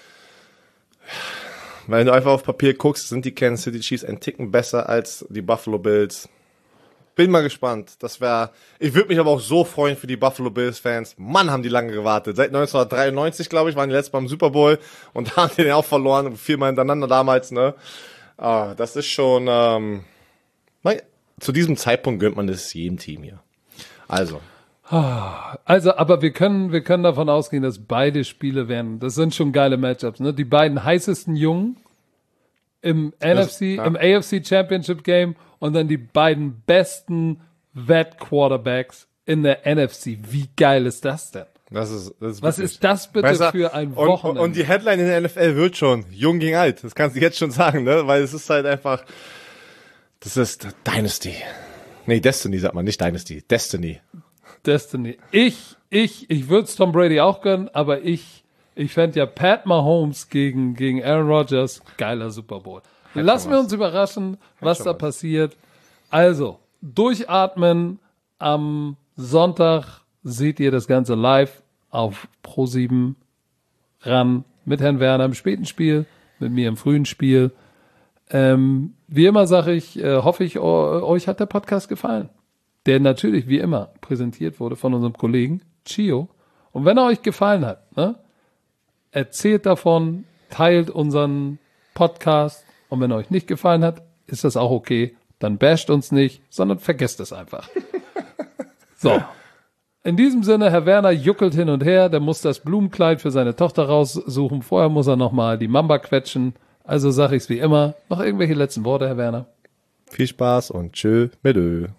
wenn du einfach auf Papier guckst, sind die Kansas City Chiefs ein Ticken besser als die Buffalo Bills. Bin mal gespannt. Das wäre, ich würde mich aber auch so freuen für die Buffalo Bills Fans. Mann, haben die lange gewartet. Seit neunzehnhundertdreiundneunzig, glaube ich, waren die letztes Mal im Super Bowl und da haben die den auch verloren, viermal hintereinander damals, ne? Ah, das ist schon, ähm, zu diesem Zeitpunkt gönnt man das jedem Team hier. Also. Also, aber wir können, wir können davon ausgehen, dass beide Spiele werden. Das sind schon geile Matchups, ne? Die beiden heißesten Jungen im Das, N F C, ja. im A F C Championship Game und dann die beiden besten Vet Quarterbacks in der N F C. Wie geil ist das denn? Das ist, das ist Was wirklich ist das bitte besser. für ein Und, Wochenende? und die Headline in der N F L wird schon jung gegen alt. Das kannst du jetzt schon sagen, ne? Weil es ist halt einfach, das ist Dynasty. Nee, Destiny sagt man, nicht Dynasty. Destiny. Destiny. Ich, ich, ich würde es Tom Brady auch gönnen, aber ich, ich fände ja Pat Mahomes gegen, gegen Aaron Rodgers geiler Super Bowl. Lassen wir uns überraschen, was da passiert. Also, durchatmen. Am Sonntag seht ihr das Ganze live auf Pro sieben ran mit Herrn Werner im späten Spiel, mit mir im frühen Spiel. Ähm, wie immer sage ich, äh, hoffe ich, o- euch hat der Podcast gefallen. Der natürlich, wie immer, präsentiert wurde von unserem Kollegen Chio. Und wenn er euch gefallen hat, ne, erzählt davon, teilt unseren Podcast. Und wenn er euch nicht gefallen hat, ist das auch okay. Dann basht uns nicht, sondern vergesst es einfach. So. In diesem Sinne, Herr Werner juckelt hin und her. Der muss das Blumenkleid für seine Tochter raussuchen. Vorher muss er nochmal die Mamba quetschen. Also sage ich es wie immer. Noch irgendwelche letzten Worte, Herr Werner? Viel Spaß und tschö mit Ö.